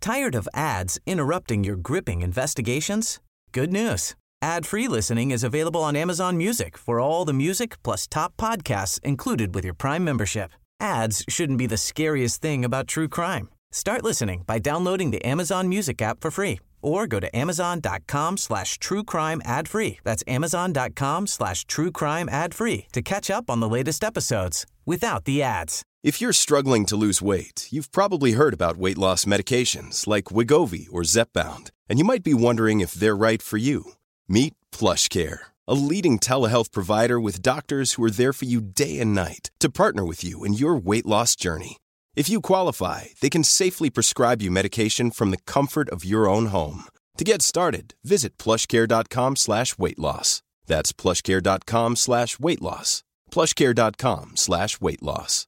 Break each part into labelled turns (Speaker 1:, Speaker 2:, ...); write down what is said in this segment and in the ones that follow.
Speaker 1: Tired of ads interrupting your gripping investigations? Good news. Ad-free listening is available on Amazon Music for all the music plus top podcasts included with your Prime membership. Ads shouldn't be the scariest thing about true crime. Start listening by downloading the Amazon Music app for free or go to amazon.com/truecrime ad-free. That's amazon.com/truecrime ad-free to catch up on the latest episodes without the ads.
Speaker 2: If you're struggling to lose weight, you've probably heard about weight loss medications like Wegovy or Zepbound, and you might be wondering if they're right for you. Meet PlushCare, a leading telehealth provider with doctors who are there for you day and night to partner with you in your weight loss journey. If you qualify, they can safely prescribe you medication from the comfort of your own home. To get started, visit plushcare.com/weightloss. That's plushcare.com/weightloss. plushcare.com/weightloss.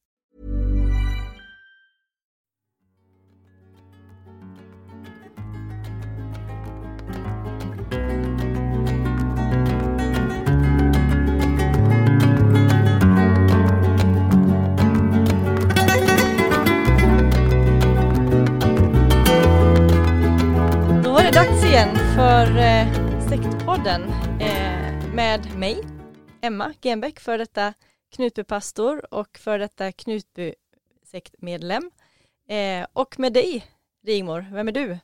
Speaker 3: Dags igen för Sektpodden med mig, Emma Genbeck, för detta Knutbypastor och för detta Knutby-sektmedlem. Och med dig, Rigmor. Vem är du?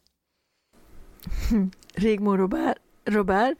Speaker 4: Rigmor Robert.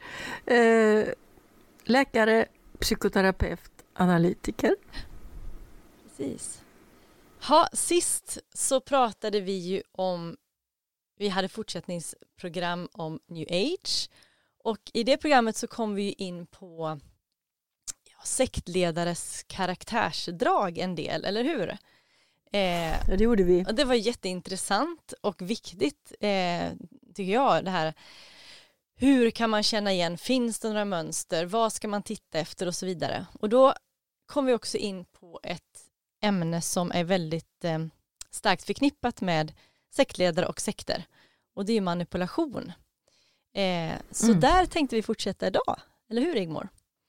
Speaker 4: Läkare, psykoterapeut, analytiker.
Speaker 3: Precis. Sist så pratade vi ju om vi hade fortsättningsprogram om New Age och i det programmet så kom vi ju in på sektledares karaktärsdrag en del, eller hur?
Speaker 4: Ja, det gjorde vi.
Speaker 3: Och det var jätteintressant och viktigt tycker jag, det här. Hur kan man känna igen? Finns det några mönster? Vad ska man titta efter och så vidare? Och då kom vi också in på ett ämne som är väldigt starkt förknippat med sektledare och sekter. Och det är ju manipulation. Så där tänkte vi fortsätta idag. Eller hur, Rigmor?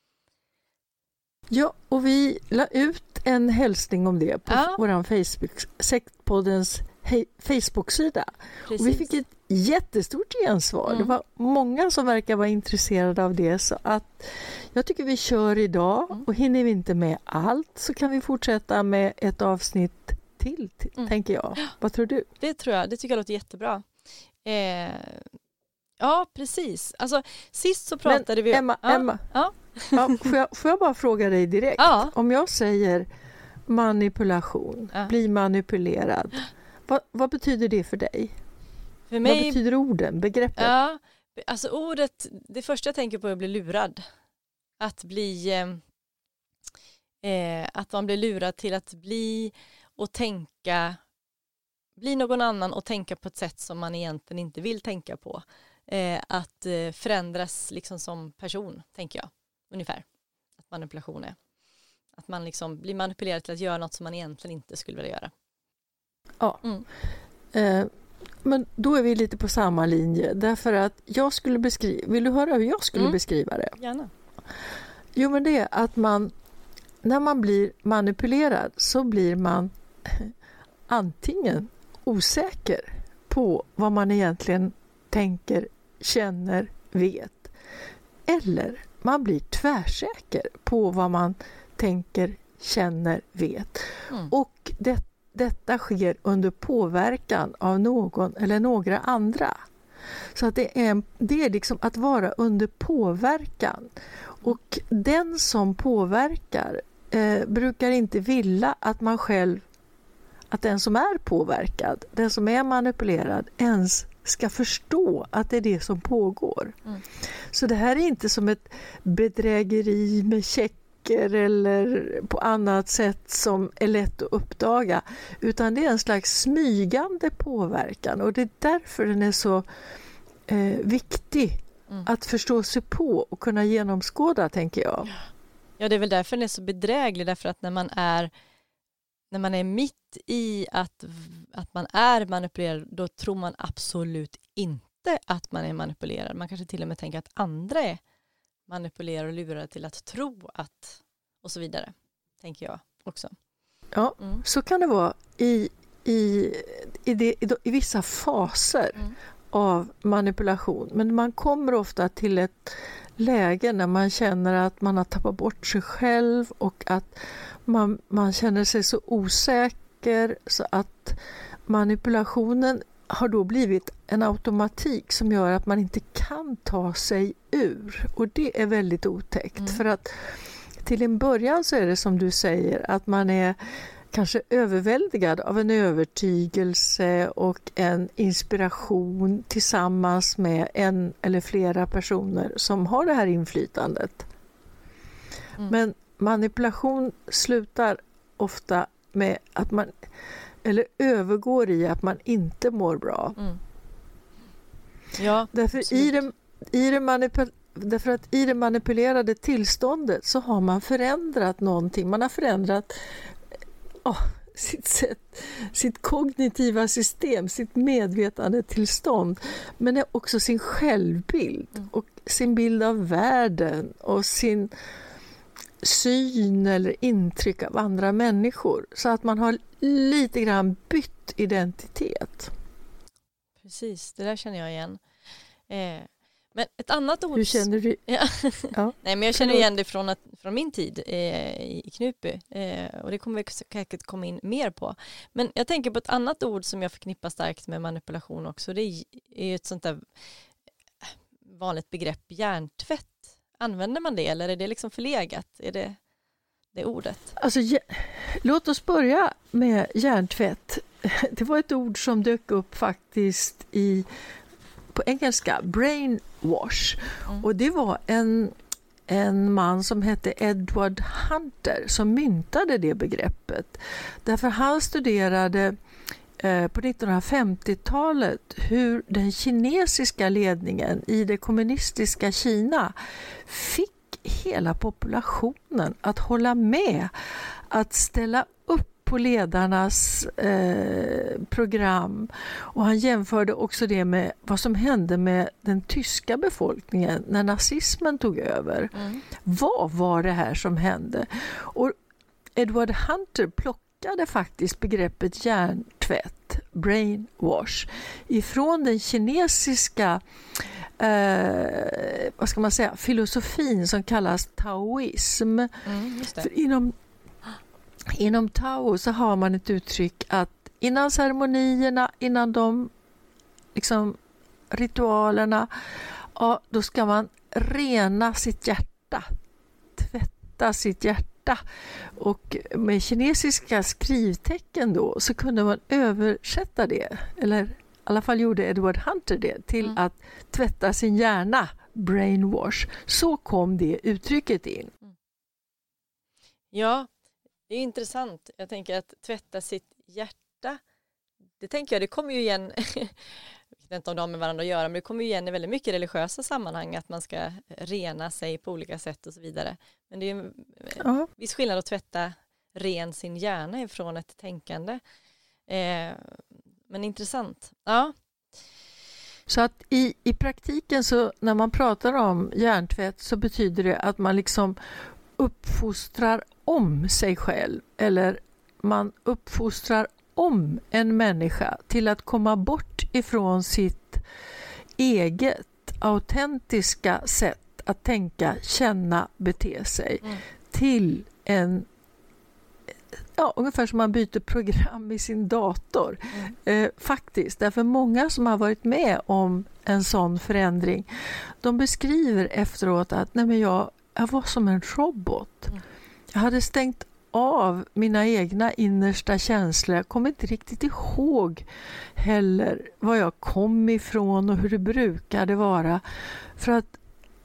Speaker 4: Ja, och vi la ut en hälsning om det på vår Sektpoddens Facebook-sida. Precis. Och vi fick ett jättestort gensvar. Det var många som verkar vara intresserade av det. Så att jag tycker vi kör idag. Och hinner vi inte med allt så kan vi fortsätta med ett avsnitt till tänker jag. Vad tror du?
Speaker 3: Det tror jag. Det tycker jag låter jättebra. Ja, precis. Alltså, sist så pratade vi...
Speaker 4: Emma. Ja, får jag bara fråga dig direkt?
Speaker 3: Ja.
Speaker 4: Om jag säger manipulation, bli manipulerad. Vad betyder det för dig?
Speaker 3: För mig,
Speaker 4: vad betyder orden, begreppet?
Speaker 3: Ja, alltså ordet, det första jag tänker på är att bli lurad. Att man blir lurad till att bli och tänka, bli någon annan och tänka på ett sätt som man egentligen inte vill tänka på. Att förändras liksom som person, tänker jag. Ungefär. Att manipulation är. Att man liksom blir manipulerad till att göra något som man egentligen inte skulle vilja göra.
Speaker 4: Ja. Men då är vi lite på samma linje. Därför att jag skulle beskriva... Vill du höra hur jag skulle beskriva det?
Speaker 3: Gärna.
Speaker 4: Jo, men det är att när man blir manipulerad så blir man antingen osäker på vad man egentligen tänker, känner, vet. Eller man blir tvärsäker på vad man tänker, känner, vet. Och detta sker under påverkan av någon eller några andra. Så att det är liksom att vara under påverkan. Och den som påverkar brukar inte vilja att man själv, att den som är påverkad, den som är manipulerad, ens ska förstå att det är det som pågår. Så det här är inte som ett bedrägeri med checker eller på annat sätt som är lätt att uppdaga, utan det är en slags smygande påverkan, och det är därför den är så viktig att förstå sig på och kunna genomskåda, tänker jag.
Speaker 3: Ja, det är väl därför den är så bedräglig, därför att när man är mitt i att man är manipulerad, då tror man absolut inte att man är manipulerad. Man kanske till och med tänker att andra är manipulerade och lurade till att tro att, och så vidare, tänker jag också.
Speaker 4: Ja, så kan det vara i vissa faser av manipulation. Men man kommer ofta till ett läge när man känner att man har tappat bort sig själv och att man känner sig så osäker så att manipulationen har då blivit en automatik som gör att man inte kan ta sig ur. Och det är väldigt otäckt. För att till en början så är det som du säger att man är kanske överväldigad av en övertygelse och en inspiration tillsammans med en eller flera personer som har det här inflytandet. Men manipulation slutar ofta med att man, eller övergår i att man inte mår bra.
Speaker 3: Ja,
Speaker 4: därför att i det manipulerade tillståndet så har man förändrat någonting. Man har förändrat sitt kognitiva system, sitt medvetande tillstånd, men också sin självbild och sin bild av världen och sin syn eller intryck av andra människor, så att man har lite grann bytt identitet.
Speaker 3: Precis, det där känner jag igen. Men ett annat ord...
Speaker 4: Hur känner du?
Speaker 3: Ja.
Speaker 4: Ja.
Speaker 3: Nej, men jag känner igen det från min tid i Knutby. Och det kommer vi säkert komma in mer på. Men jag tänker på ett annat ord som jag förknippar starkt med manipulation också. Det är ett sånt där vanligt begrepp, hjärntvätt. Använder man det eller är det liksom förlegat? Är det ordet?
Speaker 4: Alltså, låt oss börja med hjärntvätt. Det var ett ord som dök upp faktiskt på engelska, brainwash. Och det var en man som hette Edward Hunter som myntade det begreppet. Därför han studerade på 1950-talet hur den kinesiska ledningen i det kommunistiska Kina fick hela populationen att hålla med, att ställa upp på ledarnas program. Och han jämförde också det med vad som hände med den tyska befolkningen när nazismen tog över. Vad var det här som hände? Och Edward Hunter plockade faktiskt begreppet hjärntvätt, brainwash, ifrån den kinesiska vad ska man säga, filosofin som kallas taoism. För inom Tao så har man ett uttryck att innan ceremonierna, innan de liksom ritualerna, då ska man rena sitt hjärta, tvätta sitt hjärta. Och med kinesiska skrivtecken då så kunde man översätta det, eller i alla fall gjorde Edward Hunter det, till att tvätta sin hjärna, brainwash. Så kom det uttrycket in.
Speaker 3: Ja, det är intressant. Jag tänker att tvätta sitt hjärta, det tänker jag, det kommer ju igen, jag vet inte om de har med varandra att göra, men det kommer ju igen i väldigt mycket religiösa sammanhang att man ska rena sig på olika sätt och så vidare. Men det är ju en viss skillnad att tvätta ren sin hjärna ifrån ett tänkande. Men intressant. Ja.
Speaker 4: Så att i praktiken så när man pratar om hjärntvätt så betyder det att man liksom uppfostrar om sig själv, eller man uppfostrar om en människa till att komma bort ifrån sitt eget autentiska sätt att tänka, känna, bete sig till en, ungefär som man byter program i sin dator. Faktiskt, därför många som har varit med om en sån förändring, de beskriver efteråt att jag var som en robot. Jag hade stängt av mina egna innersta känslor. Jag kommer inte riktigt ihåg heller var jag kom ifrån och hur det brukade vara. För att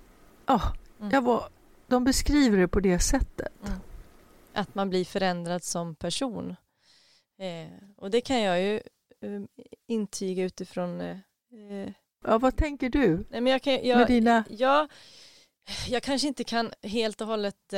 Speaker 4: de beskriver det på det sättet.
Speaker 3: Att man blir förändrad som person. Och det kan jag ju intyga utifrån...
Speaker 4: vad tänker du?
Speaker 3: Nej, men
Speaker 4: med dina...
Speaker 3: Jag kanske inte kan helt och hållet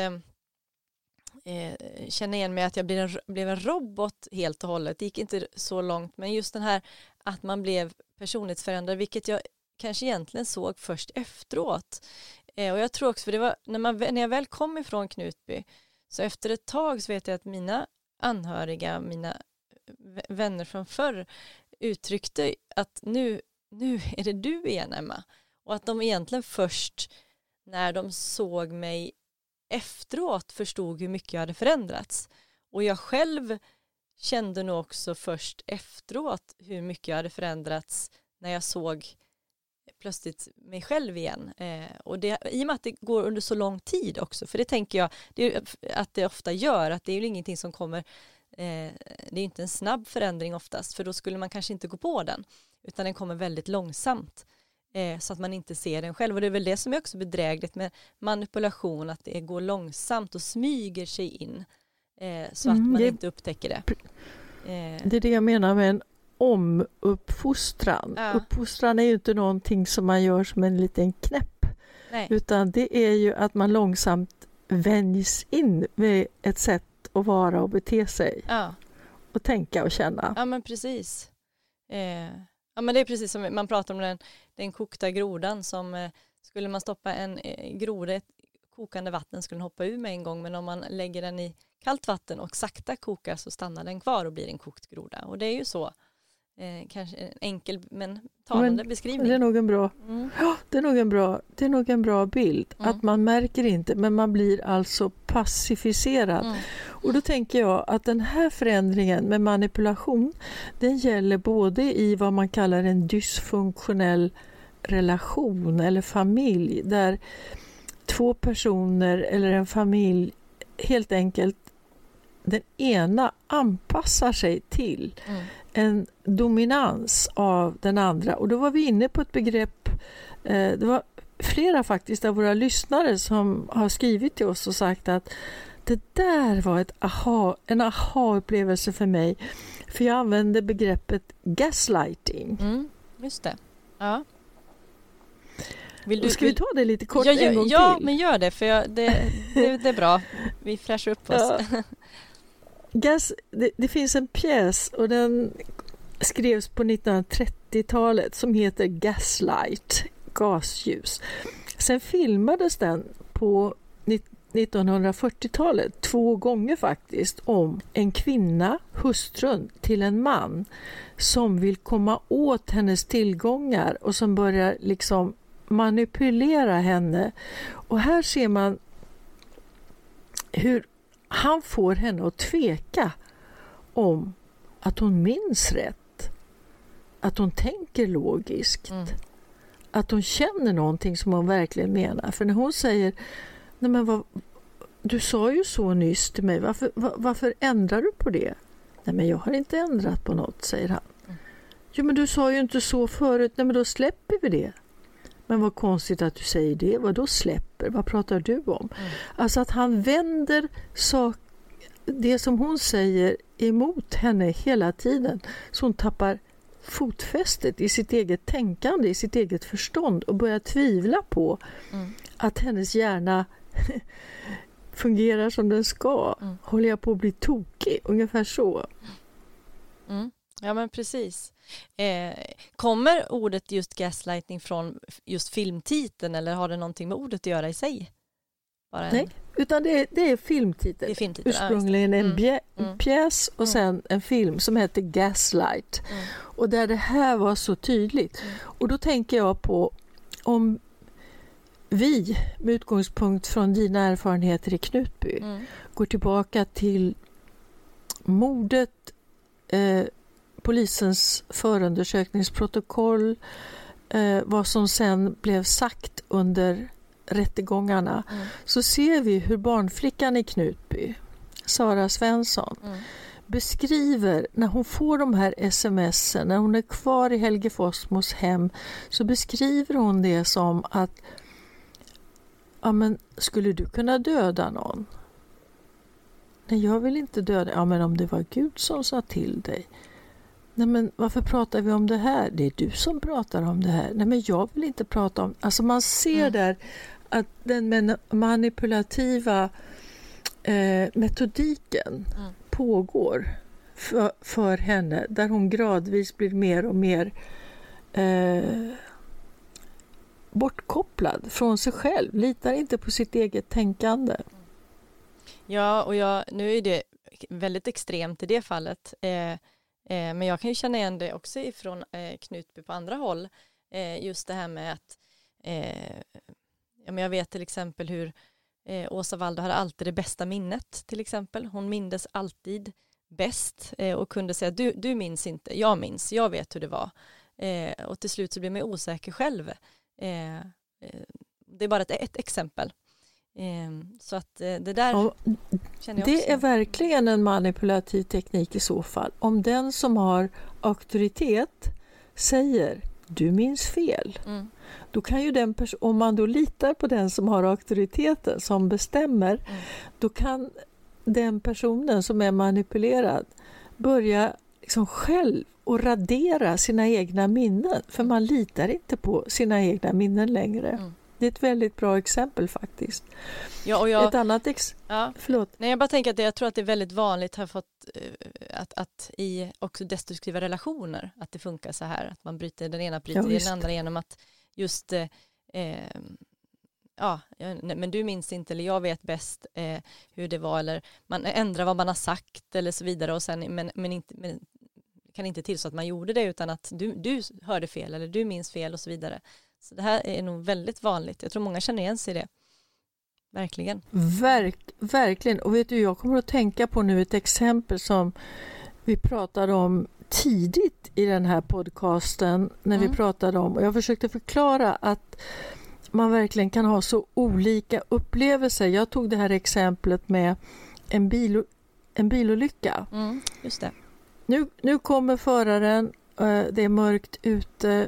Speaker 3: känna igen mig att jag blev en robot helt och hållet. Det gick inte så långt, men just den här att man blev personlighetsförändrad, vilket jag kanske egentligen såg först efteråt. Och jag tror också, för det var när jag väl kom ifrån Knutby, så efter ett tag så vet jag att mina anhöriga, mina vänner från förr uttryckte att nu är det du igen, Emma. Och att de egentligen först när de såg mig efteråt förstod hur mycket jag hade förändrats. Och jag själv kände nog också först efteråt hur mycket jag hade förändrats när jag såg plötsligt mig själv igen. Och det, i och med att det går under så lång tid också, för det tänker jag att det ofta gör, att det är ju ingenting som kommer, det är inte en snabb förändring oftast, för då skulle man kanske inte gå på den, utan den kommer väldigt långsamt. Så att man inte ser den själv. Och det är väl det som är också bedrägligt med manipulation, att det går långsamt och smyger sig in så att man inte upptäcker det.
Speaker 4: Det är det jag menar med en omuppfostran.
Speaker 3: Ja.
Speaker 4: Uppfostran är ju inte någonting som man gör som en liten knäpp.
Speaker 3: Nej.
Speaker 4: Utan det är ju att man långsamt vänjs in med ett sätt att vara och bete sig.
Speaker 3: Ja.
Speaker 4: Och tänka och känna.
Speaker 3: Ja, men precis. Ja, men det är precis som man pratar om den kokta grodan, som skulle man stoppa en groda i ett kokande vatten skulle den hoppa ur med en gång, men om man lägger den i kallt vatten och sakta kokar så stannar den kvar och blir en kokt groda. Och det är ju så. Kanske en enkel men talande beskrivning.
Speaker 4: Det är nog en bra, det är nog en bra bild. Att man märker inte, men man blir alltså passiviserad. Och då tänker jag att den här förändringen med manipulation, den gäller både i vad man kallar en dysfunktionell relation eller familj, där två personer eller en familj helt enkelt, den ena anpassar sig till en dominans av den andra. Och då var vi inne på ett begrepp, det var flera faktiskt av våra lyssnare som har skrivit till oss och sagt att det där var en aha-upplevelse för mig. För jag använde begreppet gaslighting.
Speaker 3: Just det. Ja.
Speaker 4: Ska vi ta det lite kort en gång till?
Speaker 3: Ja, men gör det, för det är bra. Vi fräschar upp oss.
Speaker 4: Ja. Det finns en pjäs och den skrevs på 1930-talet som heter Gaslight, gasljus. Sen filmades den på 1940-talet 2 gånger faktiskt, om en kvinna, hustrun till en man som vill komma åt hennes tillgångar och som börjar liksom manipulera henne. Och här ser man hur han får henne att tveka om att hon minns rätt, att hon tänker logiskt, att hon känner någonting som hon verkligen menar. För när hon säger, nej men du sa ju så nyss till mig, varför ändrar du på det? Nej, men jag har inte ändrat på något, säger han. Jo, men du sa ju inte så förut. Nej, men då släpper vi det. Men vad konstigt att du säger det. Vad då släpper? Vad pratar du om? Alltså att han vänder det som hon säger emot henne hela tiden. Så hon tappar fotfästet i sitt eget tänkande, i sitt eget förstånd och börjar tvivla på att hennes hjärna fungerar som den ska. Håller jag på att bli tokig? Ungefär så.
Speaker 3: Ja, men precis. Kommer ordet just gaslighting från just filmtiteln, eller har det någonting med ordet att göra i sig?
Speaker 4: Nej, utan det är filmtiteln.
Speaker 3: Det är filmtiteln.
Speaker 4: Ursprungligen en pjäs och sen en film som heter Gaslight. Och där det här var så tydligt. Och då tänker jag på, om vi med utgångspunkt från dina erfarenheter i Knutby går tillbaka till mordet, polisens förundersökningsprotokoll, vad som sen blev sagt under rättegångarna, så ser vi hur barnflickan i Knutby, Sara Svensson, beskriver när hon får de här sms'en, när hon är kvar i Helge Fossmos hem, så beskriver hon det som att, ja, men skulle du kunna döda någon? Nej, jag vill inte döda. Ja, men om det var Gud som sa till dig. Nej, men varför pratar vi om det här? Det är du som pratar om det här. Nej, men jag vill inte prata om... Alltså man ser där att den manipulativa metodiken pågår för henne. Där hon gradvis blir mer och mer bortkopplad från sig själv. Litar inte på sitt eget tänkande.
Speaker 3: Ja, och nu är det väldigt extremt i det fallet. Men jag kan ju känna igen det också ifrån Knutby på andra håll. Just det här med att jag vet till exempel hur Åsa Waldau hade alltid det bästa minnet till exempel. Hon mindes alltid bäst och kunde säga du minns inte, jag minns, jag vet hur det var. Och till slut så blir man osäker själv. Det är bara ett exempel. Så att det där känner jag också.
Speaker 4: Det är verkligen en manipulativ teknik i så fall. Om den som har auktoritet säger du minns fel. Då kan ju om man då litar på den som har auktoriteten som bestämmer, då kan den personen som är manipulerad börja liksom själv och radera sina egna minnen. För man litar inte på sina egna minnen längre. Det är ett väldigt bra exempel faktiskt.
Speaker 3: Ja, och jag,
Speaker 4: ett annat förlåt.
Speaker 3: Nej, jag bara tänker att jag tror att det är väldigt vanligt att i också destruktiva relationer att det funkar så här. Att man bryter den ena den andra genom att just men du minns inte eller jag vet bäst hur det var eller man ändrar vad man har sagt eller så vidare och sen men kan inte till så att man gjorde det utan att du hörde fel eller du minns fel och så vidare. Så det här är nog väldigt vanligt. Jag tror många känner igen sig i det. Verkligen.
Speaker 4: Verkligen. Och vet du, jag kommer att tänka på nu ett exempel som vi pratade om tidigt i den här podcasten när vi pratade om, och jag försökte förklara att man verkligen kan ha så olika upplevelser. Jag tog det här exemplet med en bilolycka.
Speaker 3: Just det.
Speaker 4: Nu kommer föraren, det är mörkt ute,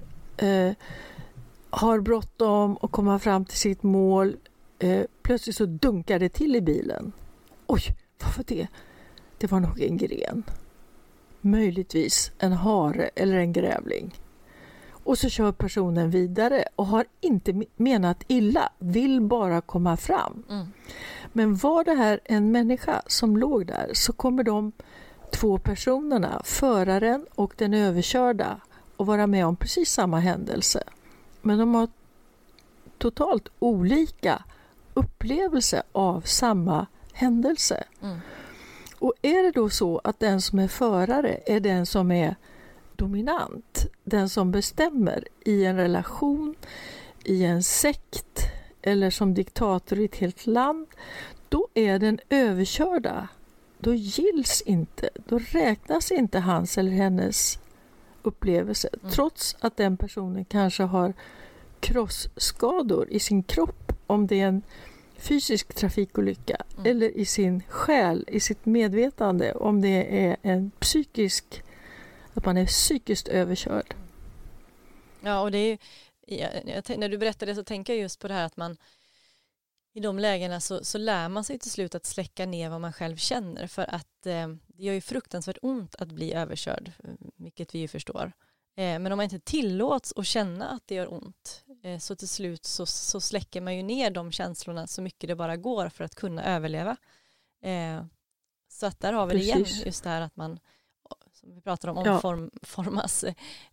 Speaker 4: har bråttom och kommer fram till sitt mål. Plötsligt så dunkar det till i bilen. Oj, vad var det? Det var nog en gren. Möjligtvis en hare eller en grävling. Och så kör personen vidare och har inte menat illa, vill bara komma fram. Men var det här en människa som låg där så kommer de två personerna, föraren och den överkörda, att vara med om precis samma händelse. Men de har totalt olika upplevelse av samma händelse. Och är det då så att den som är förare är den som är dominant, den som bestämmer i en relation, i en sekt eller som diktator i ett helt land, då är den överkörda. Då gills inte, då räknas inte hans eller hennes upplevelse, trots att den personen kanske har krossskador i sin kropp, om det är en fysisk trafikolycka, eller i sin själ, i sitt medvetande, om det är en psykisk, att man är psykiskt överkörd.
Speaker 3: Ja, och det är när du berättade det så tänker jag just på det här att man i de lägena så lär man sig till slut att släcka ner vad man själv känner, för att det gör ju fruktansvärt ont att bli överkörd, vilket vi ju förstår. Men om man inte tillåts att känna att det gör ont, så till slut så släcker man ju ner de känslorna så mycket det bara går för att kunna överleva. Så att där har vi det igen, just det här att man, som vi pratar om, omformas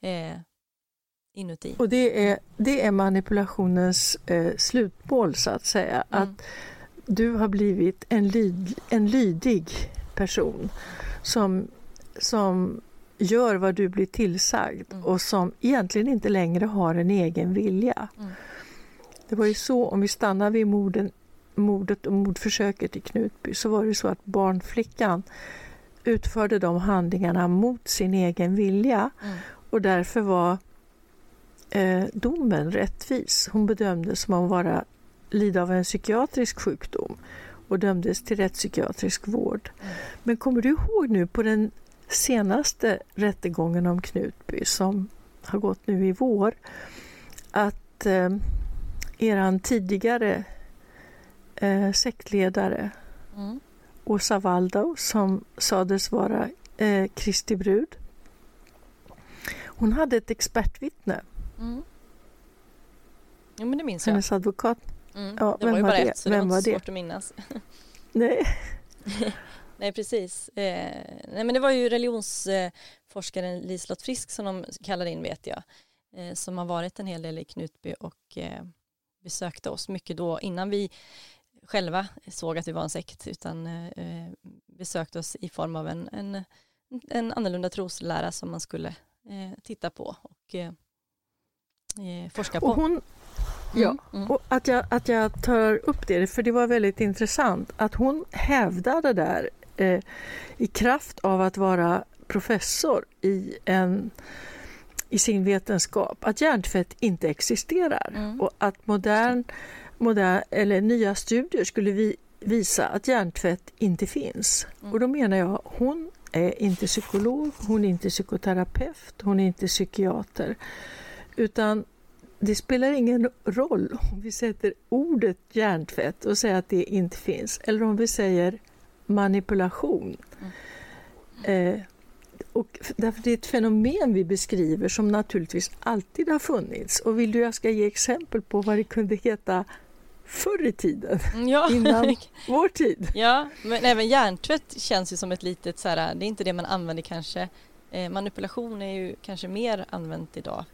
Speaker 3: inuti.
Speaker 4: Och det är manipulationens slutmål, så att säga. Att du har blivit en lydig person som gör vad du blir tillsagd och som egentligen inte längre har en egen vilja. Det var ju så, om vi stannar vid mordet och mordförsöket i Knutby, så var det så att barnflickan utförde de handlingarna mot sin egen vilja och därför var domen rättvis. Hon bedömdes som att vara lida av en psykiatrisk sjukdom och dömdes till rättspsykiatrisk vård. Men kommer du ihåg nu på den senaste rättegången om Knutby som har gått nu i vår, att eran tidigare sektledare Åsa Waldau, som sades vara Kristi brud, hon hade ett expertvittne.
Speaker 3: Ja, men det minns jag.
Speaker 4: Hennes advokat.
Speaker 3: Ja, det var ju bara ett, så det var inte svårt att minnas.
Speaker 4: Nej.
Speaker 3: Nej, precis. Nej, men det var ju religionsforskaren Liselott Frisk som de kallade in, vet jag. Som har varit en hel del i Knutby och besökte oss mycket då innan vi själva såg att vi var en sekt, utan besökte oss i form av en en annorlunda troslära som man skulle titta på och forska på.
Speaker 4: Och hon, och att jag tar upp det, för det var väldigt intressant att hon hävdade där i kraft av att vara professor i sin vetenskap att hjärntvätt inte existerar och att nya studier skulle visa att hjärntvätt inte finns. Och då menar jag, hon är inte psykolog, hon är inte psykoterapeut, hon är inte psykiater, utan det spelar ingen roll om vi sätter ordet hjärntvätt och säger att det inte finns, eller om vi säger manipulation. Och därför det är ett fenomen vi beskriver som naturligtvis alltid har funnits. Och vill du jag ska ge exempel på vad det kunde heta förr i tiden, innan vår tid? Ja,
Speaker 3: men även hjärntvätt känns ju som ett litet, så här, det är inte det man använder kanske. Manipulation är ju kanske mer använt idag.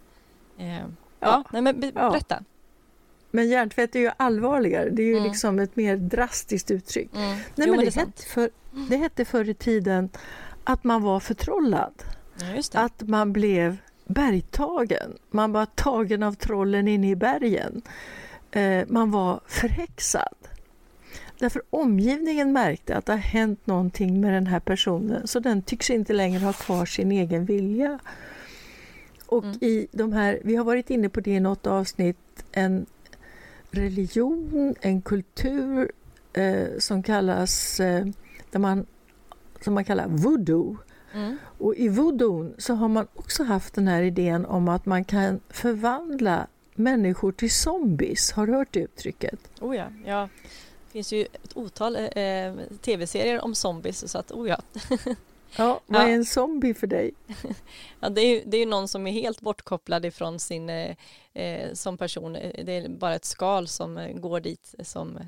Speaker 3: Berätta.
Speaker 4: Men hjärntvätt är ju allvarligare. Det är ju liksom ett mer drastiskt uttryck. Det hette förr i tiden att man var förtrollad.
Speaker 3: Ja, just det.
Speaker 4: Att man blev bergtagen. Man var tagen av trollen inne i bergen. Man var förhäxad. Därför omgivningen märkte att det har hänt någonting med den här personen. Så den tycks inte längre ha kvar sin egen vilja. Och i de här, vi har varit inne på det i något avsnitt, en religion, en kultur som kallas som man kallar voodoo. Och i voodoo så har man också haft den här idén om att man kan förvandla människor till zombies. Har du hört det uttrycket?
Speaker 3: Ja. Det finns ju ett otal tv-serier om zombies, så att
Speaker 4: Ja, vad är en zombie för dig?
Speaker 3: Ja, det är ju någon som är helt bortkopplad ifrån sin som person. Det är bara ett skal som går dit som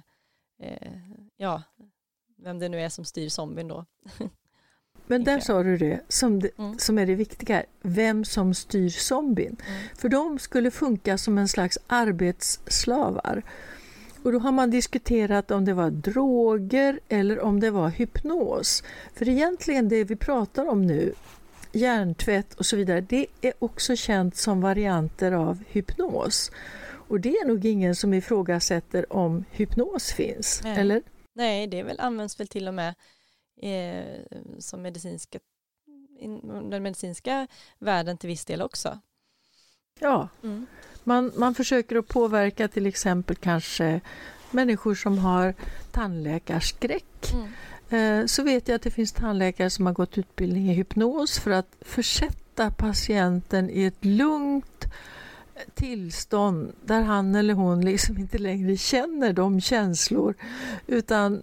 Speaker 3: vem det nu är som styr zombien då.
Speaker 4: Men där sa du det som är det viktiga. Vem som styr zombien. För de skulle funka som en slags arbetsslavar. Och då har man diskuterat om det var droger eller om det var hypnos. För egentligen det vi pratar om nu, hjärntvätt och så vidare, det är också känt som varianter av hypnos. Och det är nog ingen som ifrågasätter om hypnos finns, eller?
Speaker 3: Nej, det används väl till och med som den medicinska världen till viss del också.
Speaker 4: Ja, man försöker att påverka till exempel kanske människor som har tandläkarskräck. Så vet jag att det finns tandläkare som har gått utbildning i hypnos för att försätta patienten i ett lugnt tillstånd där han eller hon liksom inte längre känner de känslor utan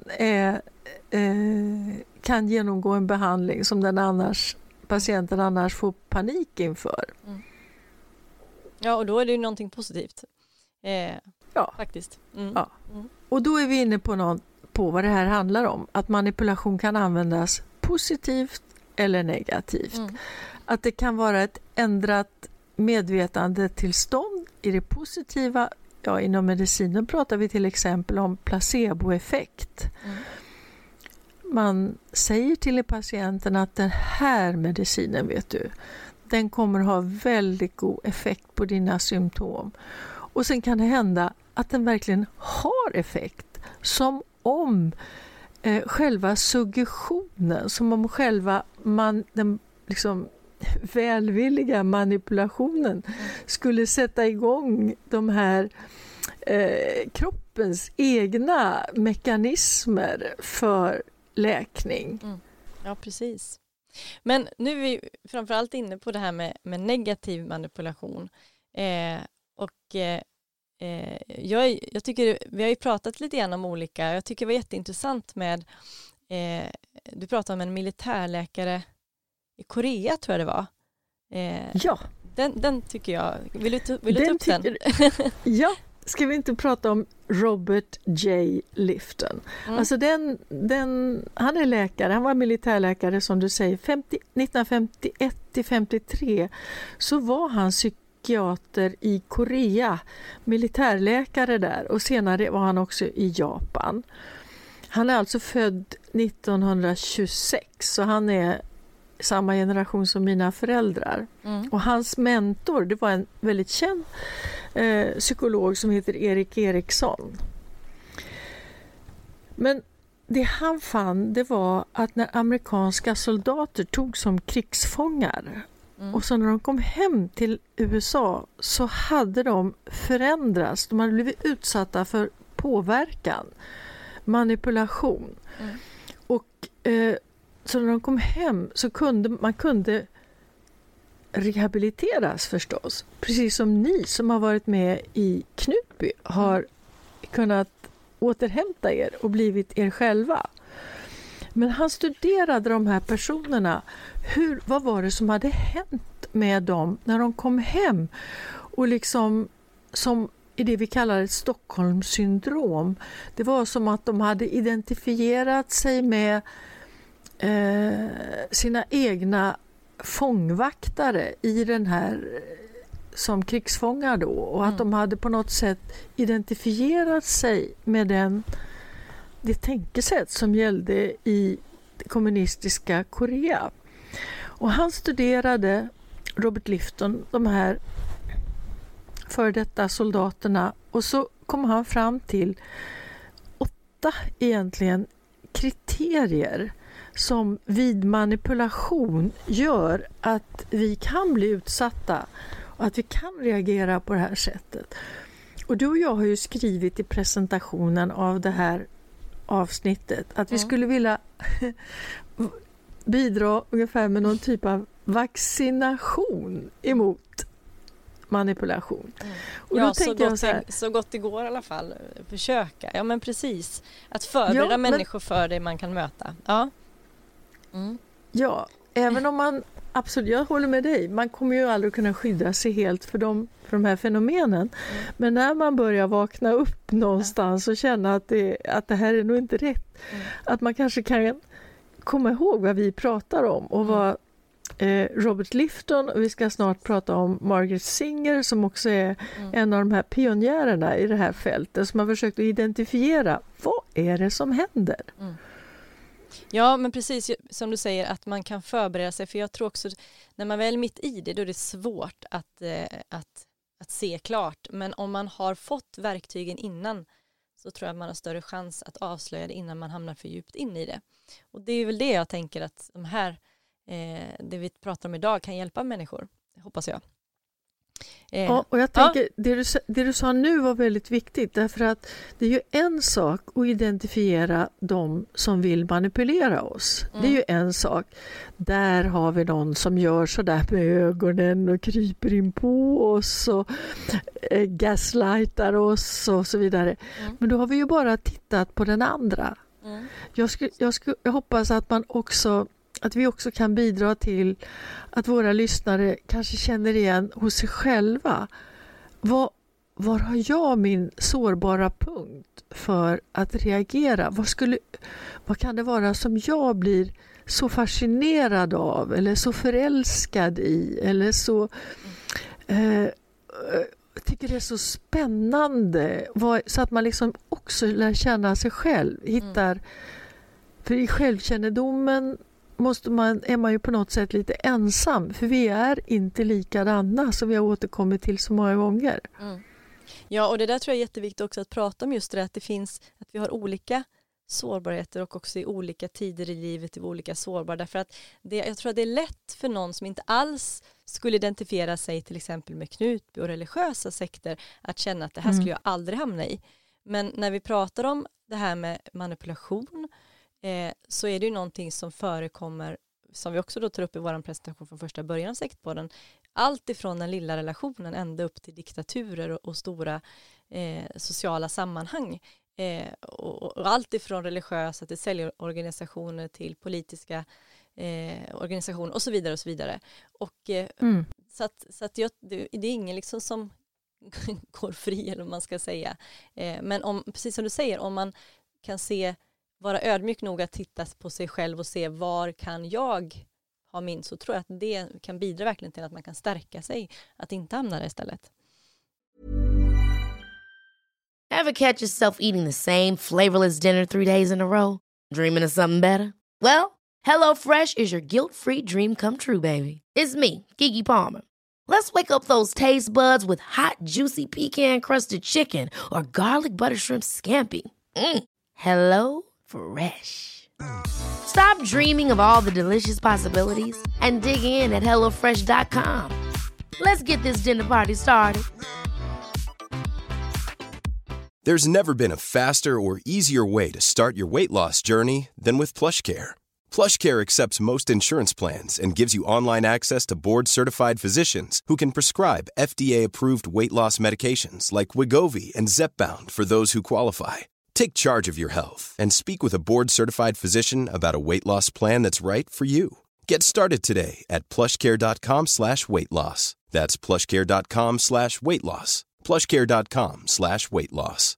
Speaker 4: kan genomgå en behandling som patienten annars får panik inför.
Speaker 3: Ja, och då är det ju någonting positivt. Faktiskt.
Speaker 4: Ja. Och då är vi inne på vad det här handlar om. Att manipulation kan användas positivt eller negativt. Att det kan vara ett ändrat medvetandetillstånd i det positiva. Ja, inom medicinen pratar vi till exempel om placeboeffekt. Man säger till patienten att den här medicinen, vet du, den kommer ha väldigt god effekt på dina symptom. Och sen kan det hända att den verkligen har effekt. Som om själva suggestionen, som om själva den liksom välvilliga manipulationen skulle sätta igång de här kroppens egna mekanismer för läkning.
Speaker 3: Ja, precis. Men nu är vi framförallt inne på det här med negativ manipulation. Jag tycker, vi har ju pratat lite grann om olika, jag tycker det var jätteintressant med, du pratade om en militärläkare i Korea, tror jag det var.
Speaker 4: Ja.
Speaker 3: Den tycker jag, vill du ta upp den?
Speaker 4: Ja. Ska vi inte prata om Robert J. Lifton? Alltså han är läkare, han var militärläkare som du säger. 1951-53 så var han psykiater i Korea, militärläkare där, och senare var han också i Japan. Han är alltså född 1926, så han är samma generation som mina föräldrar. Och hans mentor, det var en väldigt känd psykolog som heter Erik Erikson. Men det han fann, det var att när amerikanska soldater tog som krigsfångar och så när de kom hem till USA så hade de förändrats. De hade blivit utsatta för påverkan, manipulation. Och så när de kom hem så kunde man rehabiliteras förstås. Precis som ni som har varit med i Knutby har kunnat återhämta er och blivit er själva. Men han studerade de här personerna. Vad var det som hade hänt med dem när de kom hem? Och liksom som i det vi kallar ett Stockholmssyndrom. Det var som att de hade identifierat sig med sina egna fångvaktare i den här som krigsfångar då, och att de hade på något sätt identifierat sig med det tänkesätt som gällde i det kommunistiska Korea. Och han studerade, Robert Lifton, de här före detta soldaterna, och så kom han fram till 8 egentligen kriterier som vid manipulation gör att vi kan bli utsatta och att vi kan reagera på det här sättet. Och du och jag har ju skrivit i presentationen av det här avsnittet att vi skulle vilja bidra ungefär med någon typ av vaccination emot manipulation. Och
Speaker 3: ja, så gott det går i alla fall. Försöka. Ja, men precis. Att förbereda människor för det man kan möta. Ja.
Speaker 4: Ja, även om man absolut, jag håller med dig. Man kommer ju aldrig kunna skydda sig helt för de här fenomenen. Men när man börjar vakna upp någonstans och känna att det här är nog inte rätt. Att man kanske kan komma ihåg vad vi pratar om och vad Robert Lifton, och vi ska snart prata om Margaret Singer som också är en av de här pionjärerna i det här fältet som har försökt att identifiera vad är det som händer.
Speaker 3: Ja, men precis som du säger att man kan förbereda sig, för jag tror också när man väl är mitt i det, då är det svårt att se klart, men om man har fått verktygen innan så tror jag att man har större chans att avslöja det innan man hamnar för djupt in i det. Och det är väl det jag tänker att de här det vi pratar om idag kan hjälpa människor, hoppas jag.
Speaker 4: Ja, och jag tänker, det du sa nu var väldigt viktigt, därför att det är ju en sak att identifiera de som vill manipulera oss. Det är ju en sak. Där har vi någon som gör så där med ögonen och kryper in på oss och gaslightar oss och så vidare. Men då har vi ju bara tittat på den andra. Jag hoppas att vi också kan bidra till att våra lyssnare kanske känner igen hos sig själva. Var har jag min sårbara punkt för att reagera? Vad kan det vara som jag blir så fascinerad av eller så förälskad i eller så tycker det är så spännande, så att man liksom också lär känna sig själv, för i självkännedomen är man ju på något sätt lite ensam, för vi är inte likadana som vi har återkommit till så många gånger.
Speaker 3: Ja, och det där tror jag är jätteviktigt också att prata om, just det att vi har olika sårbarheter och också i olika tider i livet är vi olika sårbara, därför att jag tror att det är lätt för någon som inte alls skulle identifiera sig till exempel med Knutby och religiösa sekter att känna att det här skulle jag aldrig hamna i. Men när vi pratar om det här med manipulation så är det ju någonting som förekommer, som vi också då tar upp i vår presentation från första början av sektpodden, allt ifrån den lilla relationen ända upp till diktaturer och stora sociala sammanhang. Och allt ifrån religiösa till säljorganisationer till politiska organisationer och så vidare och så vidare. Och så att det är ingen liksom som går fri, eller vad man ska säga. Men precis som du säger, om man kan vara ödmjuk nog att titta på sig själv och se var kan jag ha min, så tror jag att det kan bidra verkligen till att man kan stärka sig, att inte hamna där istället.
Speaker 5: Ever catch yourself eating the same flavorless dinner 3 days in a row? Dreaming of something better? Well, HelloFresh is your guilt-free dream come true, baby. It's me, Keke Palmer. Let's wake up those taste buds with hot, juicy pecan-crusted chicken or garlic butter shrimp scampi. Hello Fresh. Stop dreaming of all the delicious possibilities and dig in at HelloFresh.com. Let's get this dinner party started.
Speaker 2: There's never been a faster or easier way to start your weight loss journey than with PlushCare. PlushCare accepts most insurance plans and gives you online access to board-certified physicians who can prescribe FDA-approved weight loss medications like Wegovy and Zepbound for those who qualify. Take charge of your health and speak with a board-certified physician about a weight loss plan that's right for you. Get started today at plushcare.com/weightloss. That's plushcare.com/weightloss. plushcare.com/weightloss.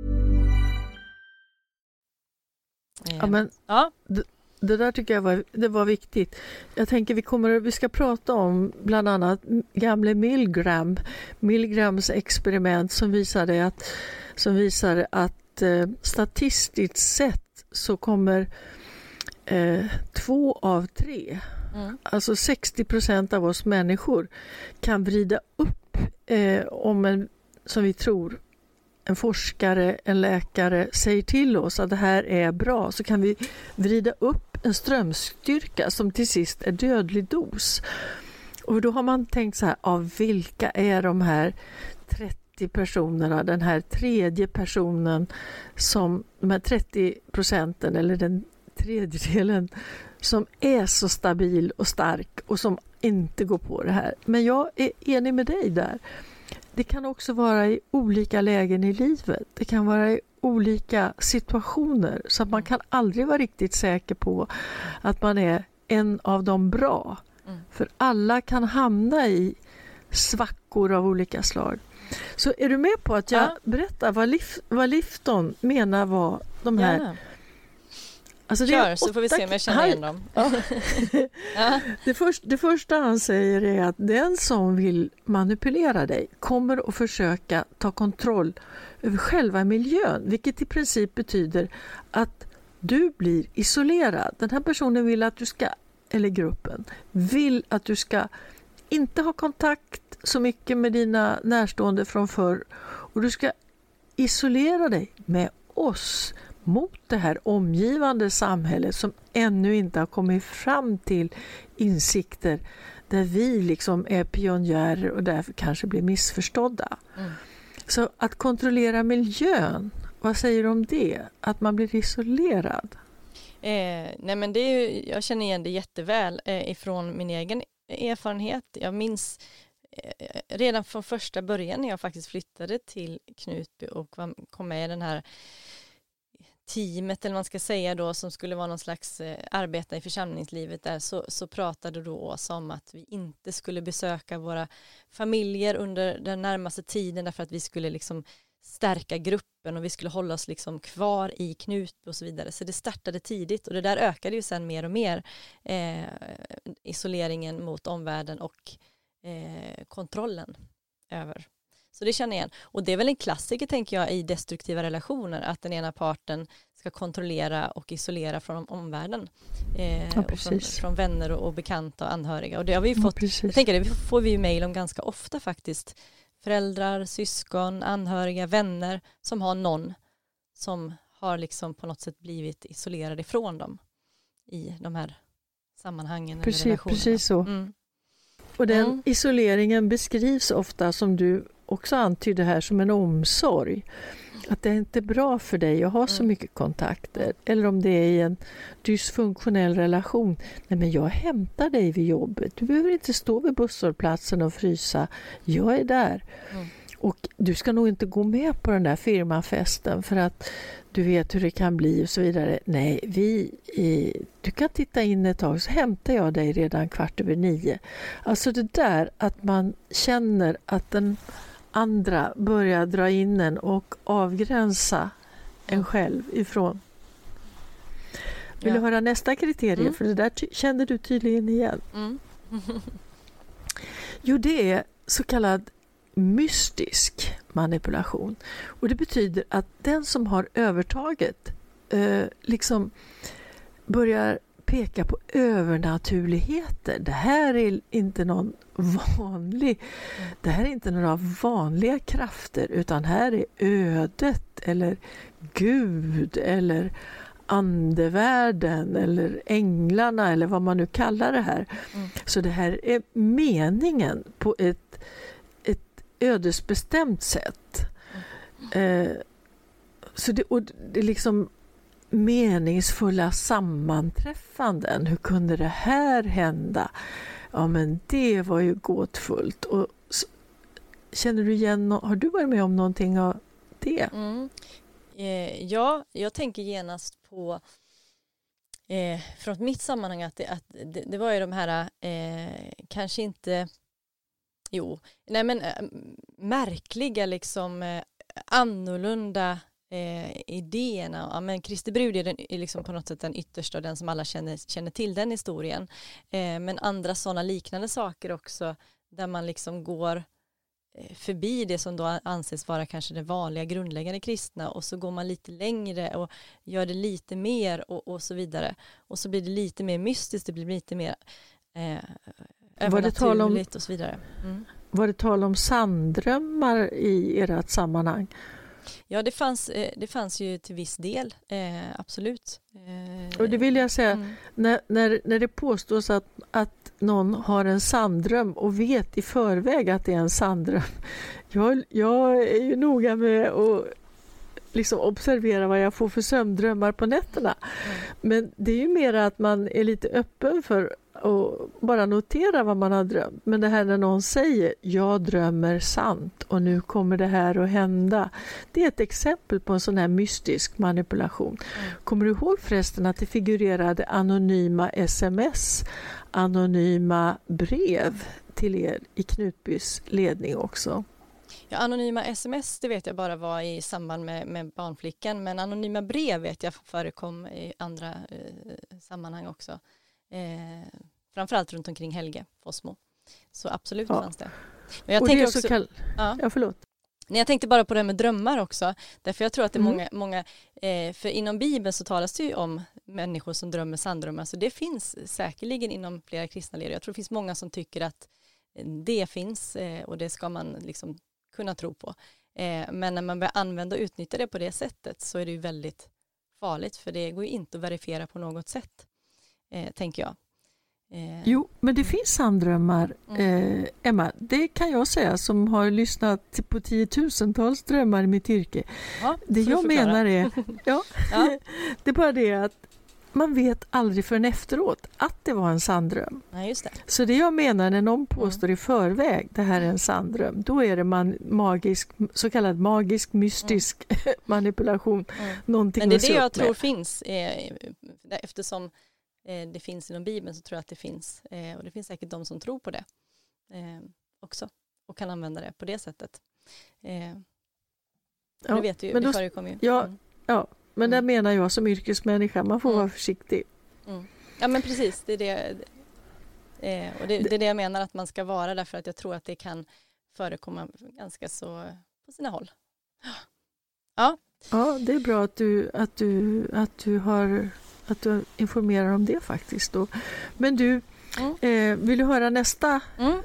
Speaker 4: Ja, men det där tycker jag var viktigt. Jag tänker vi ska prata om bland annat gamle Milgrams experiment som visar att statistiskt sett så kommer 2 av 3, alltså 60% av oss människor kan vrida upp om som vi tror en forskare, en läkare säger till oss att det här är bra, så kan vi vrida upp en strömstyrka som till sist är dödlig dos. Och då har man tänkt så här, av vilka är de här 30 personerna, den här tredje personen, som de här 30% eller den tredjedelen som är så stabil och stark och som inte går på det här. Men jag är enig med dig där. Det kan också vara i olika lägen i livet. Det kan vara i olika situationer. Så att man kan aldrig vara riktigt säker på att man är en av de bra. För alla kan hamna i svackor av olika slag. Så är du med på att jag berättar vad Lifton menar var de här...
Speaker 3: Ja.
Speaker 4: Alltså
Speaker 3: Kör, så får vi se om jag känner igen dem.
Speaker 4: Ja. Det första han säger är att den som vill manipulera dig kommer att försöka ta kontroll över själva miljön, vilket i princip betyder att du blir isolerad. Den här personen vill att du ska, eller gruppen, vill att du ska inte ha kontakt så mycket med dina närstående från förr, och du ska isolera dig med oss mot det här omgivande samhället som ännu inte har kommit fram till insikter där vi liksom är pionjärer och därför kanske blir missförstådda. Så att kontrollera miljön, vad säger du om det? Att man blir isolerad?
Speaker 3: Nej, men det är ju, jag känner igen det jätteväl ifrån min egen erfarenhet. Jag minns redan från första början när jag faktiskt flyttade till Knutby och kom med i den här teamet, eller man ska säga då, som skulle vara någon slags arbeta i församlingslivet där, så pratade då oss om att vi inte skulle besöka våra familjer under den närmaste tiden, därför att vi skulle liksom stärka gruppen och vi skulle hålla oss liksom kvar i Knutby och så vidare. Så det startade tidigt och det där ökade ju sen mer och mer, isoleringen mot omvärlden och kontrollen över. Så det känner jag igen. Och det är väl en klassiker, tänker jag, i destruktiva relationer, att den ena parten ska kontrollera och isolera från omvärlden. Och från vänner och bekanta och anhöriga. Och det har vi ju fått, jag tänker det får vi ju mejl om ganska ofta faktiskt. Föräldrar, syskon, anhöriga, vänner som har någon som har liksom på något sätt blivit isolerad ifrån dem i de här sammanhangen.
Speaker 4: Precis så. Och den isoleringen beskrivs ofta, som du också antydde här, som en omsorg. Att det är inte bra för dig att ha så mycket kontakter. Eller om det är i en dysfunktionell relation. Nej, men jag hämtar dig vid jobbet. Du behöver inte stå vid busshållplatsen och frysa. Jag är där. Och du ska nog inte gå med på den där firmafesten för att du vet hur det kan bli och så vidare. Nej, du kan titta in ett tag, så hämtar jag dig redan 8:15. Alltså det där att man känner att den andra börjar dra in en och avgränsa en själv ifrån. Vill du höra nästa kriterie? För det där kände du tydligen igen. Jo, det är så kallad mystisk manipulation. Och det betyder att den som har övertaget liksom börjar pekar på övernaturligheter. Det här är inte några vanliga krafter, utan här är ödet eller Gud eller andevärlden eller änglarna eller vad man nu kallar det här. Så det här är meningen på ett ödesbestämt sätt. Så det är liksom meningsfulla sammanträffanden. Hur kunde det här hända? Ja, men det var ju gåtfullt. Och känner du igen, har du varit med om någonting av det?
Speaker 3: Ja, jag tänker genast på från mitt sammanhang att det var ju de här kanske inte märkliga liksom annorlunda idéerna. Ja, men Kristi brud är liksom på något sätt den yttersta och den som alla känner till den historien. Men andra sådana liknande saker också där man liksom går förbi det som då anses vara kanske det vanliga grundläggande kristna, och så går man lite längre och gör det lite mer och så vidare. Och så blir det lite mer mystiskt, det blir lite mer övernaturligt och så vidare.
Speaker 4: Var det tal om sanddrömmar i ert sammanhang?
Speaker 3: Ja, det fanns ju till viss del, absolut.
Speaker 4: Och det vill jag säga, när det påstås att någon har en sanddröm och vet i förväg att det är en sanddröm. Jag är ju noga med att liksom observera vad jag får för sömndrömmar på nätterna. Men det är ju mer att man är lite öppen för att bara notera vad man har drömt. Men det här när någon säger jag drömmer sant och nu kommer det här att hända. Det är ett exempel på en sån här mystisk manipulation. Kommer du ihåg förresten att det figurerade anonyma sms, anonyma brev till er i Knutbys ledning också?
Speaker 3: Ja, anonyma sms, det vet jag bara var i samband med barnflickan, men anonyma brev vet jag förekom i andra sammanhang också. Framförallt runt omkring Helge Fossmo. Så absolut fanns det. Men jag tänker också, förlåt. Nej, jag tänkte bara på det med drömmar också. Därför jag tror att det är många för inom Bibeln så talas det ju om människor som drömmer sanddrömmar. Så det finns säkerligen inom flera kristna ledare. Jag tror det finns många som tycker att det finns och det ska man liksom kunna tro på. Men när man börjar använda och utnyttja det på det sättet så är det ju väldigt farligt. För det går ju inte att verifiera på något sätt, tänker jag.
Speaker 4: Jo, men det finns sanddrömmar, Emma. Det kan jag säga som har lyssnat på 10,000-tals drömmar i mitt yrke.
Speaker 3: Ja,
Speaker 4: det jag menar är, det är bara det att man vet aldrig förrän efteråt att det var en sanddröm.
Speaker 3: Ja, just det.
Speaker 4: Så det jag menar när någon påstår i förväg det här är en sanddröm, då är det så kallad magisk, mystisk manipulation. Någonting.
Speaker 3: Men det är det jag tror finns, eftersom det finns inom Bibeln så tror jag att det finns. Och det finns säkert de som tror på det också. Och kan använda det på det sättet. Det vet du ju, det förekommer ju.
Speaker 4: Ja, men där menar jag som yrkesmänniska, man får vara försiktig.
Speaker 3: Ja, men precis. Det är det. Och det är det jag menar att man ska vara, därför att jag tror att det kan förekomma ganska så på sina håll. Ja. Ja,
Speaker 4: det är bra att du informerar om det faktiskt då. Men du, vill du höra nästa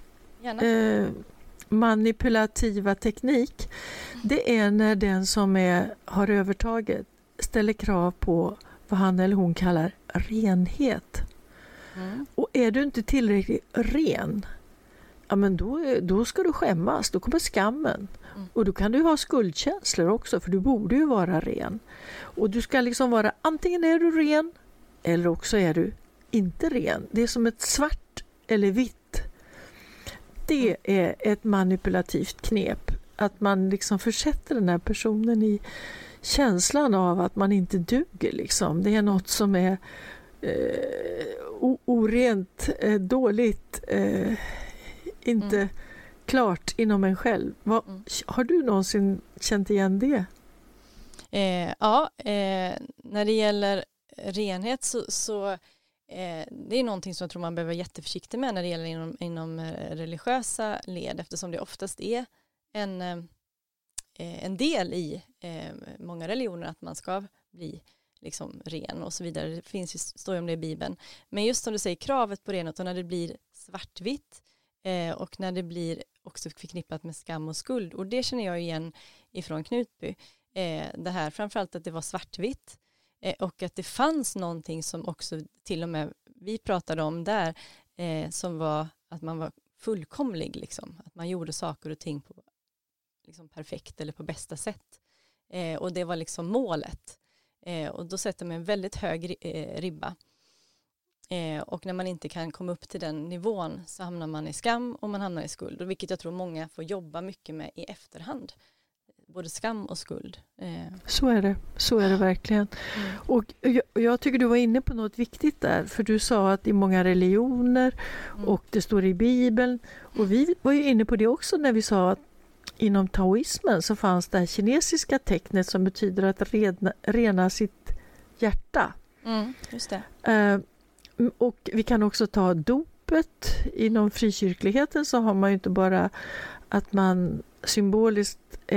Speaker 4: manipulativa teknik? Det är när den som har övertaget ställer krav på vad han eller hon kallar renhet. Och är du inte tillräckligt ren, ja, men då ska du skämmas, då kommer skammen. Och då kan du ha skuldkänslor också, för du borde ju vara ren. Och du ska liksom vara, antingen är du ren eller också är du inte ren. Det är som ett svart eller vitt. Det är ett manipulativt knep. Att man liksom försätter den här personen i känslan av att man inte duger. Liksom. Det är något som är orent, dåligt, inte klart inom en själv. Har du någonsin känt igen det?
Speaker 3: När det gäller renhet så det är någonting som jag tror man behöver vara jätteförsiktig med när det gäller inom religiösa led, eftersom det oftast är en del i många religioner att man ska bli liksom ren och så vidare. Det finns ju, står ju om det i Bibeln. Men just som du säger, kravet på renhet och när det blir svartvitt och när det blir också förknippat med skam och skuld. Och det känner jag igen ifrån Knutby. Det här, framförallt att det var svartvitt och att det fanns någonting som också till och med vi pratade om där som var att man var fullkomlig liksom. Att man gjorde saker och ting på liksom perfekt eller på bästa sätt. Och det var liksom målet. Och då sätter man en väldigt hög ribba. Och när man inte kan komma upp till den nivån så hamnar man i skam och man hamnar i skuld. Och vilket jag tror många får jobba mycket med i efterhand. Både skam och skuld.
Speaker 4: Så är det verkligen. Och jag tycker du var inne på något viktigt där. För du sa att i många religioner och det står i Bibeln. Och vi var ju inne på det också när vi sa att inom taoismen så fanns det här kinesiska tecknet som betyder att rena sitt hjärta.
Speaker 3: Just det.
Speaker 4: Och vi kan också ta dopet. Inom frikyrkligheten så har man ju inte bara att man symboliskt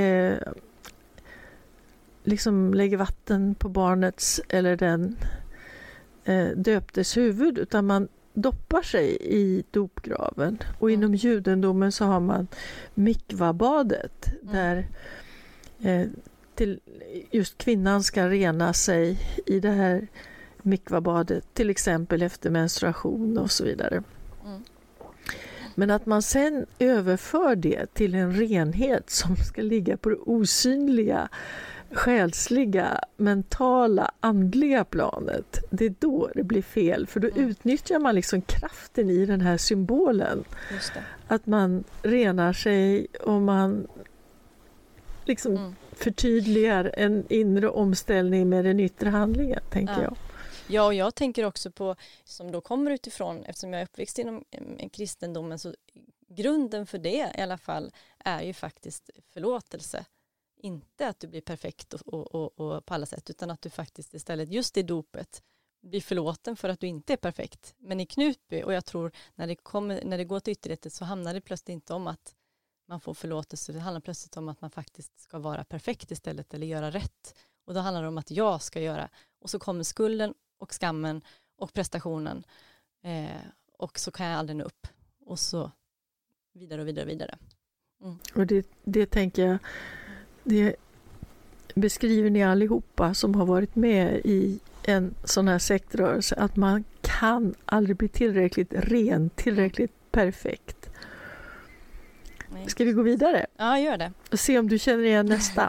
Speaker 4: liksom lägger vatten på barnets eller den döptes huvud, utan man doppar sig i dopgraven. Och inom judendomen så har man mikvabadet där till just kvinnan ska rena sig i det här mikvabadet, till exempel efter menstruation och så vidare. Men att man sen överför det till en renhet som ska ligga på det osynliga, själsliga, mentala, andliga planet. Det är då det blir fel, för då utnyttjar man liksom kraften i den här symbolen.
Speaker 3: Just det. Att
Speaker 4: man renar sig och man liksom förtydligar en inre omställning med den yttre handlingen, tänker jag.
Speaker 3: Ja, och jag tänker också på, som då kommer utifrån, eftersom jag är uppväxt inom kristendomen, så grunden för det i alla fall är ju faktiskt förlåtelse. Inte att du blir perfekt och på alla sätt, utan att du faktiskt istället just i dopet blir förlåten för att du inte är perfekt. Men i Knutby, och jag tror när det går till ytterligheter så handlar det plötsligt inte om att man får förlåtelse, det handlar plötsligt om att man faktiskt ska vara perfekt istället eller göra rätt. Och då handlar det om att jag ska göra. Och så kommer skulden och skammen och prestationen. Och så kan jag aldrig nå upp. Och så vidare och vidare och vidare.
Speaker 4: Och det tänker jag, det beskriver ni allihopa som har varit med i en sån här sektrörelse, att man kan aldrig bli tillräckligt ren, tillräckligt perfekt.
Speaker 3: Nej.
Speaker 4: Ska vi gå vidare?
Speaker 3: Ja, gör det.
Speaker 4: Och se om du känner igen nästa.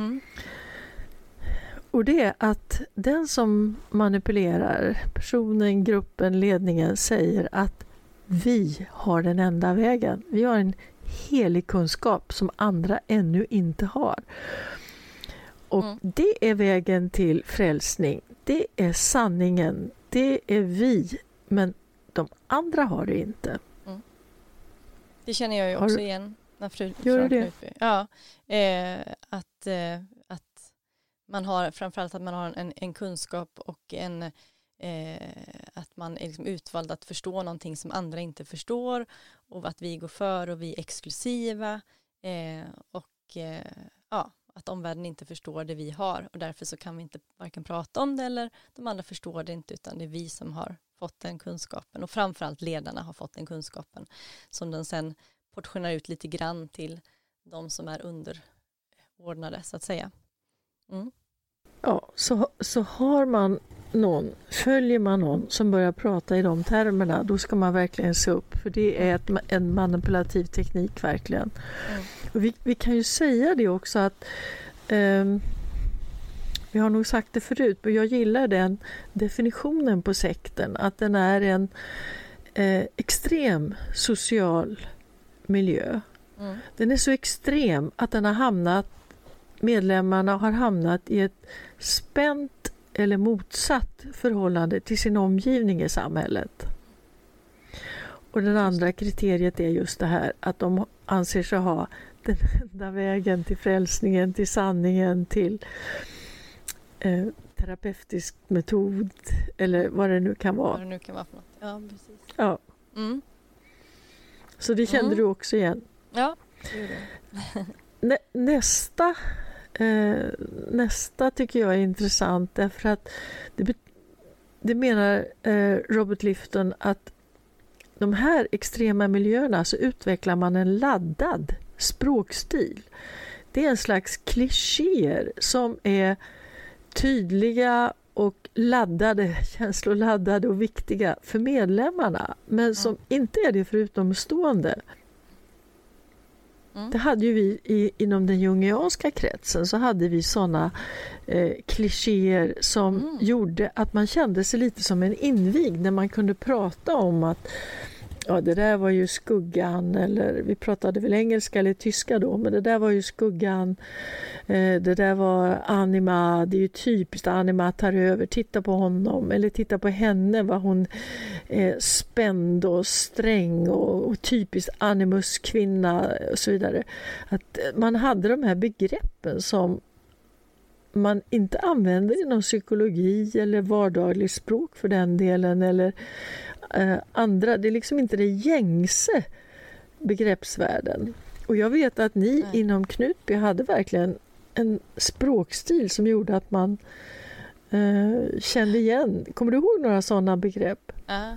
Speaker 4: Och det är att den som manipulerar, personen, gruppen, ledningen, säger att vi har den enda vägen. Vi har en helig kunskap som andra ännu inte har. Och det är vägen till frälsning. Det är sanningen. Det är vi. Men de andra har det inte.
Speaker 3: Det känner jag ju också igen.
Speaker 4: Gör du det?
Speaker 3: Ja. Att man har, framförallt att man har en kunskap och att man är liksom utvald att förstå någonting som andra inte förstår, och att vi går för och vi är exklusiva att omvärlden inte förstår det vi har, och därför så kan vi inte varken prata om det eller de andra förstår det inte, utan det är vi som har fått den kunskapen, och framförallt ledarna har fått den kunskapen som den sen portionerar ut lite grann till de som är underordnade så att säga.
Speaker 4: Ja, så har man följer man någon som börjar prata i de termerna, då ska man verkligen se upp, för det är en manipulativ teknik verkligen. Och vi kan ju säga det också att vi har nog sagt det förut, men jag gillar den definitionen på sekten, att den är en extrem social miljö. Den är så extrem att medlemmarna har hamnat i ett spänt eller motsatt förhållande till sin omgivning i samhället. Och den andra kriteriet är just det här att de anser sig ha den enda vägen till frälsningen, till sanningen, till terapeutisk metod eller vad det nu kan vara.
Speaker 3: Vad det nu kan vara för något. Ja, precis.
Speaker 4: Ja. Så det kände du också igen.
Speaker 3: Ja, det gjorde jag.
Speaker 4: Nästa nästa tycker jag är intressant därför att det menar Robert Lifton att de här extrema miljöerna så utvecklar man en laddad språkstil. Det är en slags klichéer som är tydliga och laddade, känsloladdade och viktiga för medlemmarna, men som inte är det för utomstående. Det hade ju vi inom den jungianska kretsen, så hade vi sådana klichéer som gjorde att man kände sig lite som en invigd när man kunde prata om att det där var ju skuggan, eller vi pratade väl engelska eller tyska då, men det där var ju skuggan, det där var anima, det är ju typiskt anima tar över, titta på honom eller titta på henne, vad hon är spänd och sträng och typiskt animus kvinna och så vidare. Att man hade de här begreppen som man inte använder inom psykologi eller vardagligt språk för den delen, eller andra. Det är liksom inte det gängse begreppsvärlden. Och jag vet att ni inom Knutby hade verkligen en språkstil som gjorde att man kände igen. Kommer du ihåg några sådana begrepp?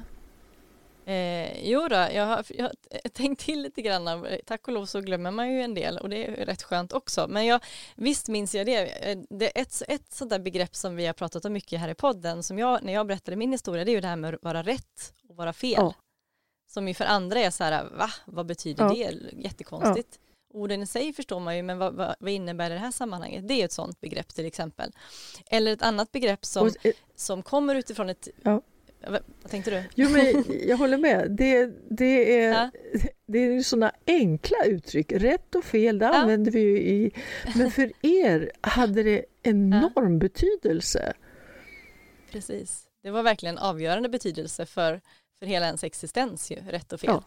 Speaker 3: Jo då, jag har tänkt till lite grann. Tack och lov så glömmer man ju en del och det är rätt skönt också. Men visst minns jag det. Det är ett sånt där begrepp som vi har pratat om mycket här i podden, som när jag berättade min historia, det är ju det här med att vara rätt och vara fel. Ja. Som ju för andra är så här, vad betyder det? Jättekonstigt. Ja. Orden i sig förstår man ju, men vad innebär det här sammanhanget? Det är ett sånt begrepp till exempel. Eller ett annat begrepp som kommer utifrån ett... Ja. Vad tänkte du?
Speaker 4: Jo, men jag håller med. Det är ju sådana enkla uttryck. Rätt och fel, det använder vi ju men för er hade det enorm betydelse. Precis.
Speaker 3: Det var verkligen avgörande betydelse för hela ens existens ju, rätt och fel.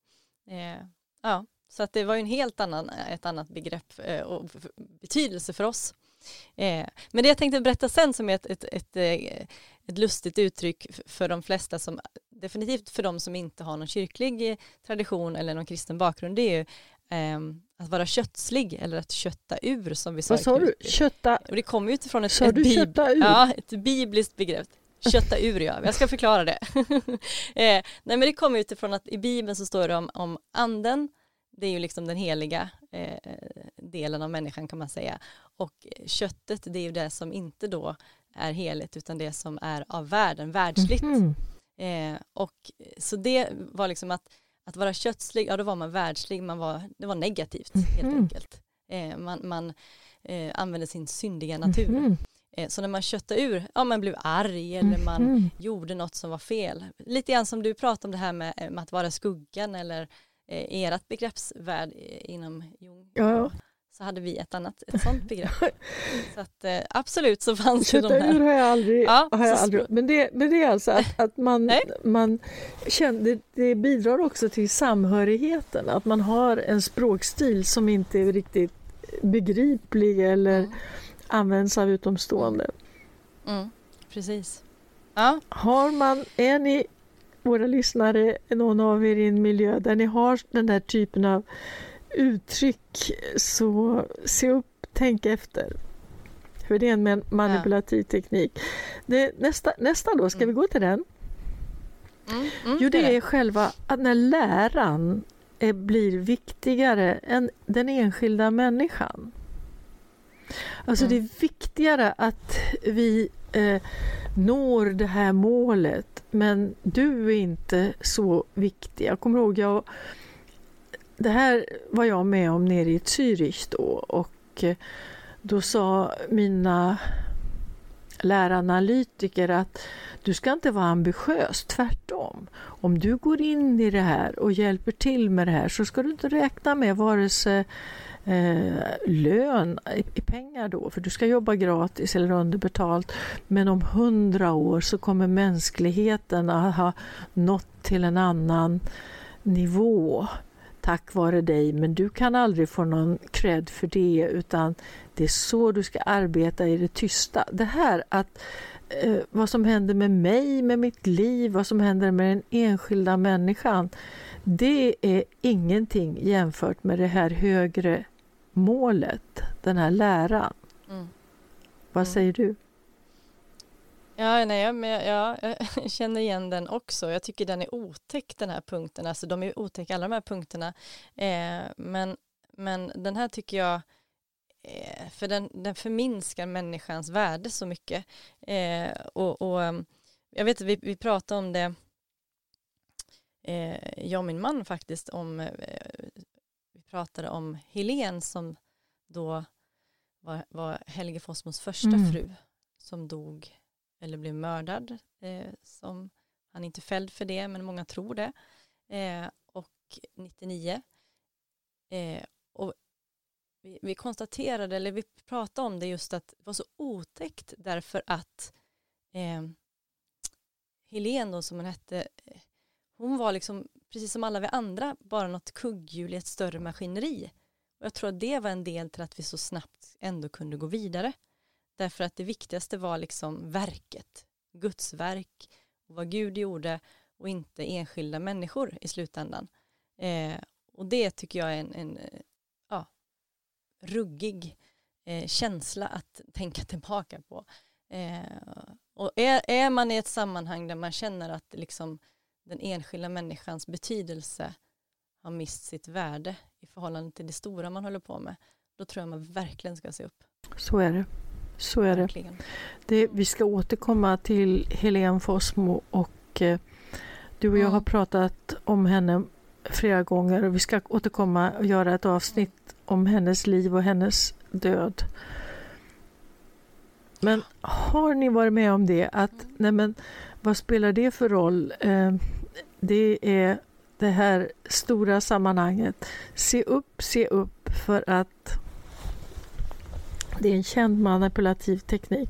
Speaker 3: Så att det var ju ett annat begrepp och betydelse för oss. Men det jag tänkte berätta sen som är ett lustigt uttryck för de flesta, som definitivt för de som inte har någon kyrklig tradition eller någon kristen bakgrund, det är ju att vara köttslig eller att kötta ur, som vi sa.
Speaker 4: Vad sa du? Kötta?
Speaker 3: Och det kommer ju utifrån ett bibliskt begrepp. Kötta ur, ja. Jag ska förklara det. Nej, men det kommer utifrån att i Bibeln så står det om anden. Det är ju liksom den heliga delen av människan, kan man säga. Och köttet, det är ju det som inte då är heligt, utan det som är av världen, världsligt. Och så det var liksom att vara köttslig, då var man världslig, det var negativt helt enkelt. Man använde sin syndiga natur. Så när man köttade ur, man blev arg eller man gjorde något som var fel. Lite grann som du pratade om det här med att vara skuggan, eller ert begreppsvärld inom Jung. Ja. Så hade vi ett sånt begrepp. Så att absolut så fanns det de här.
Speaker 4: Kötta ur har jag aldrig. Men det är alltså att man känner, det bidrar också till samhörigheten. Att man har en språkstil som inte är riktigt begriplig eller används av utomstående.
Speaker 3: Precis.
Speaker 4: Ja. Är ni, våra lyssnare, någon av er i en miljö där ni har den där typen av uttryck, så se upp, tänk efter. För det är en manipulativ teknik. Nästa då, ska vi gå till den? Jo, det är själva att när läran blir viktigare än den enskilda människan. Alltså det är viktigare att vi når det här målet, men du är inte så viktig. Jag kommer ihåg, det här var jag med om nere i Zürich då, och då sa mina läraranalytiker att du ska inte vara ambitiös, tvärtom. Om du går in i det här och hjälper till med det här, så ska du inte räkna med vare sig lön i pengar då, för du ska jobba gratis eller underbetalt, men om 100 år så kommer mänskligheten att ha nått till en annan nivå tack vare dig, men du kan aldrig få någon cred för det, utan det är så du ska arbeta i det tysta. Det här att vad som händer med mig, med mitt liv, vad som händer med den enskilda människan, det är ingenting jämfört med det här högre målet. den här läran. Vad säger du?
Speaker 3: Ja, nej, men jag känner igen den också. Jag tycker den är otäck, den här punkten. Alltså de är otäcka alla de här punkterna. Men den här tycker jag, för den förminskar människans värde så mycket. Och jag vet att vi pratade om det, jag och min man faktiskt, vi pratade om Helen som då var Helge Fossmos första fru som dog eller blev mördad. Som han inte fälld för det, men många tror det. Och 99. Och vi konstaterade, eller vi pratade om det just att det var så otäckt därför att Helen då, som hon hette, hon var liksom precis som alla vi andra bara något kugghjul i ett större maskineri. Och jag tror att det var en del till att vi så snabbt ändå kunde gå vidare. Därför att det viktigaste var liksom verket, Guds verk och vad Gud gjorde och inte enskilda människor i slutändan. Och det tycker jag är en ruggig känsla att tänka tillbaka på. Och är man i ett sammanhang där man känner att liksom den enskilda människans betydelse har mist sitt värde i förhållande till det stora man håller på med, då tror jag man verkligen ska se upp.
Speaker 4: Så är det. Så är det. Vi ska återkomma till Helen Fossmo och du och jag har pratat om henne flera gånger och vi ska återkomma och göra ett avsnitt om hennes liv och hennes död. Men har ni varit med om det? Att, nej men, vad spelar det för roll? Det är det här stora sammanhanget. Se upp för att det är en känd manipulativ teknik.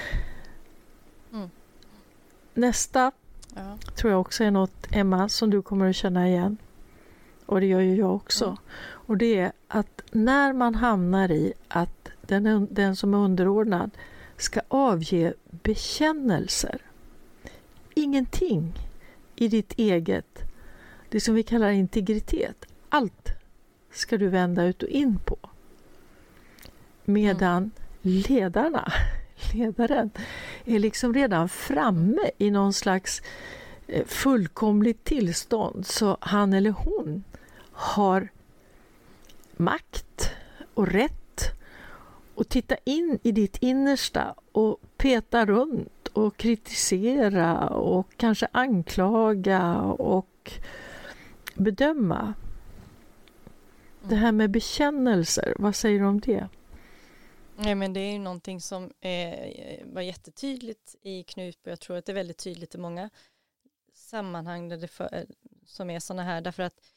Speaker 4: Nästa tror jag också är något, Emma, som du kommer att känna igen. Och det gör ju jag också. Och det är att när man hamnar i att den som är underordnad ska avge bekännelser. Ingenting i ditt eget, det som vi kallar integritet. Allt ska du vända ut och in på. Medan ledaren är liksom redan framme i någon slags fullkomligt tillstånd, så han eller hon har makt och rätt att titta in i ditt innersta och peta runt och kritisera och kanske anklaga och bedöma. Det här med bekännelser, vad säger du om det?
Speaker 3: Nej, men det är ju någonting som var jättetydligt i Knutby. Jag tror att det är väldigt tydligt i många sammanhang där som är sådana här. Därför att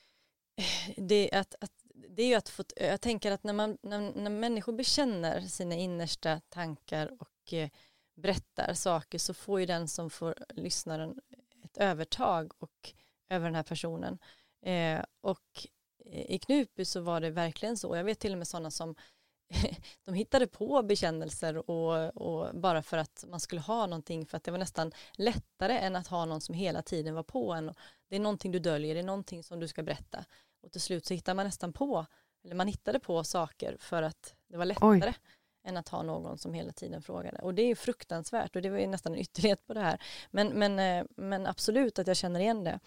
Speaker 3: det är ju att få, jag tänker att när människor bekänner sina innersta tankar och berättar saker, så får ju den som får lyssnaren ett övertag och över den här personen. Och i Knutby så var det verkligen så. Jag vet till och med sådana som de hittade på bekännelser och bara för att man skulle ha någonting, för att det var nästan lättare än att ha någon som hela tiden var på en. Det är någonting du döljer, det är någonting som du ska berätta. Och till slut så hittar man nästan på, eller man hittade på saker för att det var lättare än att ha någon som hela tiden frågade. Och det är ju fruktansvärt, och det var ju nästan en ytterlighet på det här. Men absolut att jag känner igen det.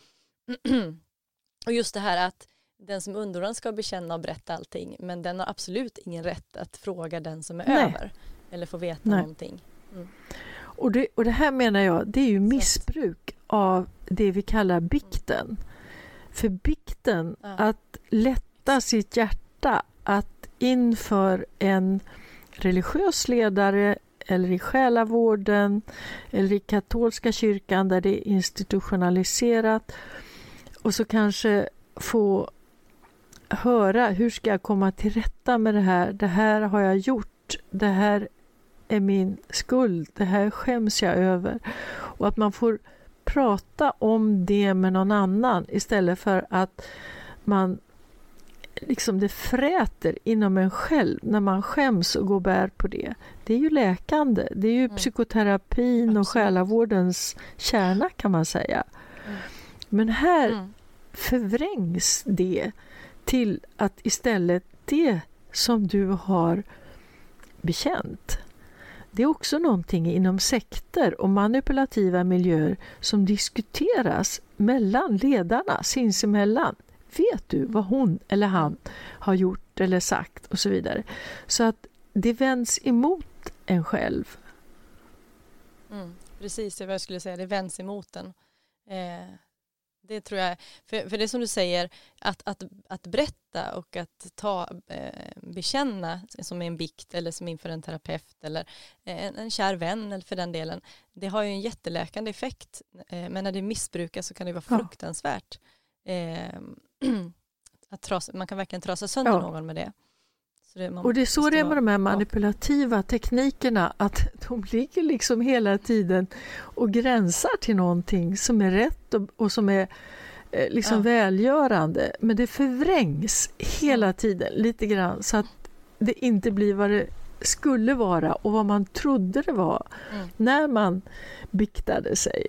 Speaker 3: Och just det här att den som underordnad ska bekänna och berätta allting, men den har absolut ingen rätt att fråga den som är över eller få veta någonting.
Speaker 4: Och det här menar jag, det är ju missbruk av det vi kallar bikten. För bikten, att lätta sitt hjärta, att inför en religiös ledare eller i själavården eller i katolska kyrkan där det är institutionaliserat, och så kanske få höra, hur ska jag komma till rätta med det här har jag gjort, det här är min skuld, det här skäms jag över, och att man får prata om det med någon annan istället för att man liksom det fräter inom en själv när man skäms och går bär på det. Det är ju läkande, det är ju psykoterapin och själavårdens kärna, kan man säga. Men här förvrängs det till att istället det som du har bekänt. Det är också någonting inom sekter och manipulativa miljöer som diskuteras mellan ledarna sinsemellan. Vet du vad hon eller han har gjort eller sagt och så vidare. Så att det vänds emot en själv.
Speaker 3: Precis, det var jag skulle säga. Det vänds emot en. Det tror jag, för det som du säger, att berätta och att bekänna som en bikt eller som inför en terapeut eller en kär vän eller för den delen, det har ju en jätteläkande effekt, men när det missbrukas så kan det vara fruktansvärt. Man kan verkligen trasa sönder någon med det.
Speaker 4: Och det är så det är med de här manipulativa teknikerna, att de ligger liksom hela tiden och gränsar till någonting som är rätt och som är liksom välgörande. Men det förvrängs hela tiden lite grann så att det inte blir vad det skulle vara och vad man trodde det var när man biktade sig.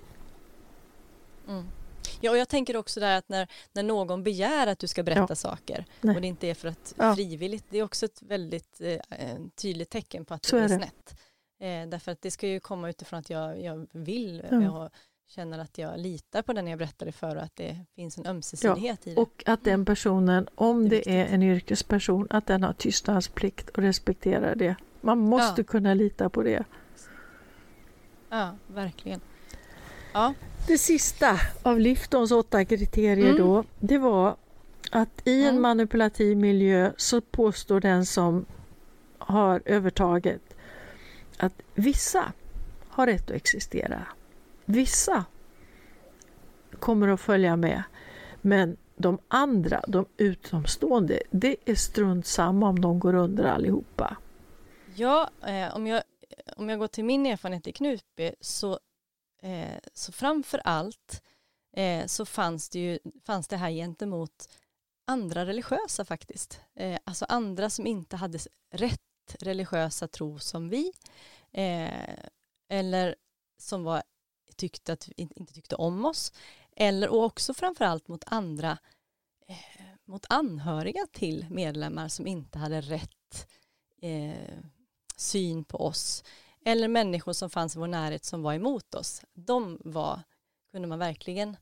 Speaker 3: Ja, och jag tänker också där att när någon begär att du ska berätta saker och det inte är för att frivilligt, det är också ett väldigt tydligt tecken på att det är snett. Därför att det ska ju komma utifrån att jag vill och känner att jag litar på den jag berättade för och att det finns en ömsesidighet i det. Och
Speaker 4: att den personen, om det är en yrkesperson, att den har tystnadsplikt och respekterar det. Man måste kunna lita på det.
Speaker 3: Ja, verkligen. Ja.
Speaker 4: Det sista av Liftons 8 kriterier då, det var att i en manipulativ miljö så påstår den som har övertaget att vissa har rätt att existera. Vissa kommer att följa med, men de andra, de utomstående, det är strunt samma om de går under allihopa.
Speaker 3: Ja, om jag går till min erfarenhet i Knutby så framför allt så fanns det här gentemot andra religiösa faktiskt. Alltså andra som inte hade rätt religiösa tro som vi. Eller som inte tyckte om oss. Och också framförallt mot andra, mot anhöriga till medlemmar som inte hade rätt syn på oss. Eller människor som fanns i vår närhet som var emot oss. Kunde man verkligen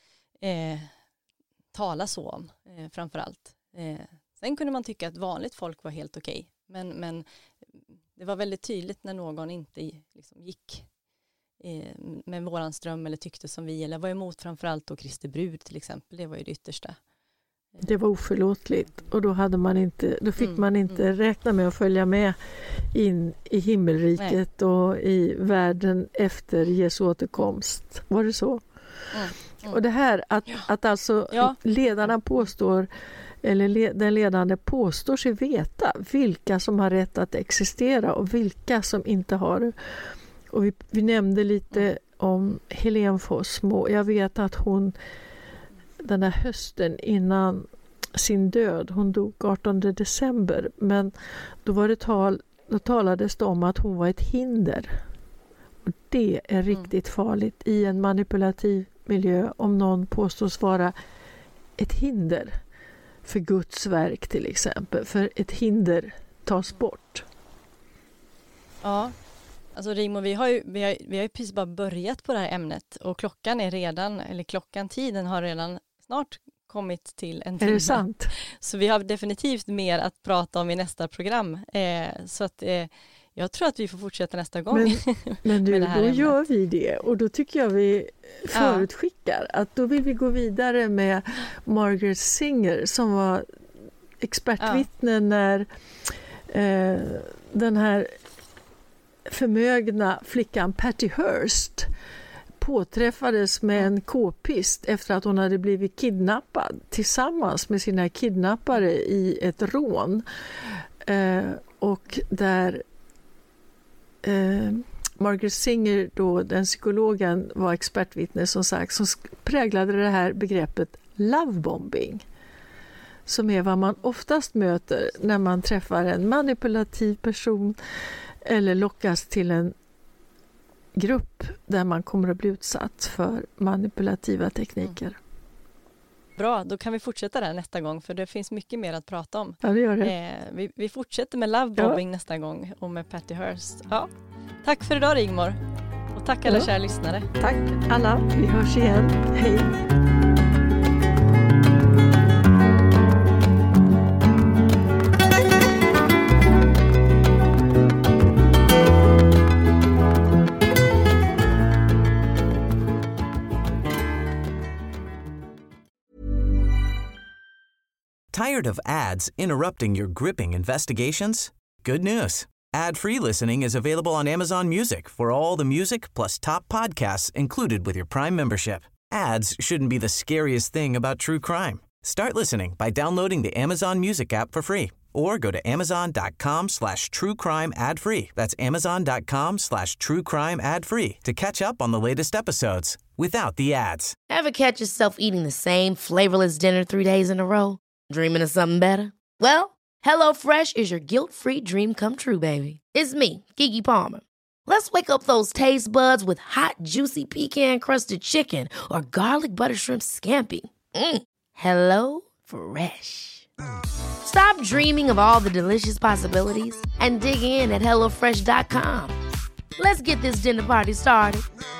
Speaker 3: tala så om, framförallt. Sen kunde man tycka att vanligt folk var helt okej. Men det var väldigt tydligt när någon inte liksom gick med våran ström eller tyckte som vi. Eller var emot framförallt då Kristi brud till exempel. Det var ju det yttersta.
Speaker 4: Det var oförlåtligt och då fick man inte räkna med att följa med in i himmelriket och i världen efter Jesu återkomst. Var det så? Och det här att alltså ledarna påstår, eller den ledande påstår sig veta vilka som har rätt att existera och vilka som inte har det. Och vi nämnde lite om Helene Fossmo. Jag vet att hon den här hösten innan sin död, hon dog 18 december, men då talades det om att hon var ett hinder. Och det är riktigt farligt i en manipulativ miljö om någon påstås vara ett hinder för Guds verk till exempel, för ett hinder tas bort.
Speaker 3: Ja, alltså Rigmor, vi har ju precis bara börjat på det här ämnet och tiden har redan snart kommit till en timme.
Speaker 4: Är det sant?
Speaker 3: Så vi har definitivt mer att prata om i nästa program. Så att jag tror att vi får fortsätta nästa gång.
Speaker 4: Men du, då gör vi det. Och då tycker jag vi förutskickar att då vill vi gå vidare med Margaret Singer som var expertvittne när den här förmögna flickan Patty Hearst påträffades med en k-pist efter att hon hade blivit kidnappad tillsammans med sina kidnappare i ett rån. Och där Margaret Singer, då, den psykologen, var expertvittne som sagt, som präglade det här begreppet lovebombing, som är vad man oftast möter när man träffar en manipulativ person eller lockas till en grupp där man kommer att bli utsatt för manipulativa tekniker.
Speaker 3: Bra, då kan vi fortsätta där nästa gång för det finns mycket mer att prata om.
Speaker 4: Ja, det gör det.
Speaker 3: Vi fortsätter med lovebombing nästa gång och med Patty Hearst. Ja. Tack för idag Rigmor. Och tack alla kära lyssnare.
Speaker 4: Tack alla, vi hörs igen. Hej!
Speaker 1: Tired of ads interrupting your gripping investigations? Good news. Ad-free listening is available on Amazon Music for all the music plus top podcasts included with your Prime membership. Ads shouldn't be the scariest thing about true crime. Start listening by downloading the Amazon Music app for free or go to amazon.com/truecrime ad-free. That's amazon.com/truecrime ad-free to catch up on the latest episodes without the ads.
Speaker 5: Ever catch yourself eating the same flavorless dinner 3 days in a row? Dreaming of something better? Well, HelloFresh is your guilt-free dream come true, baby. It's me, Keke Palmer. Let's wake up those taste buds with hot, juicy pecan-crusted chicken or garlic butter shrimp scampi. Hello Fresh. Stop dreaming of all the delicious possibilities and dig in at HelloFresh.com. Let's get this dinner party started.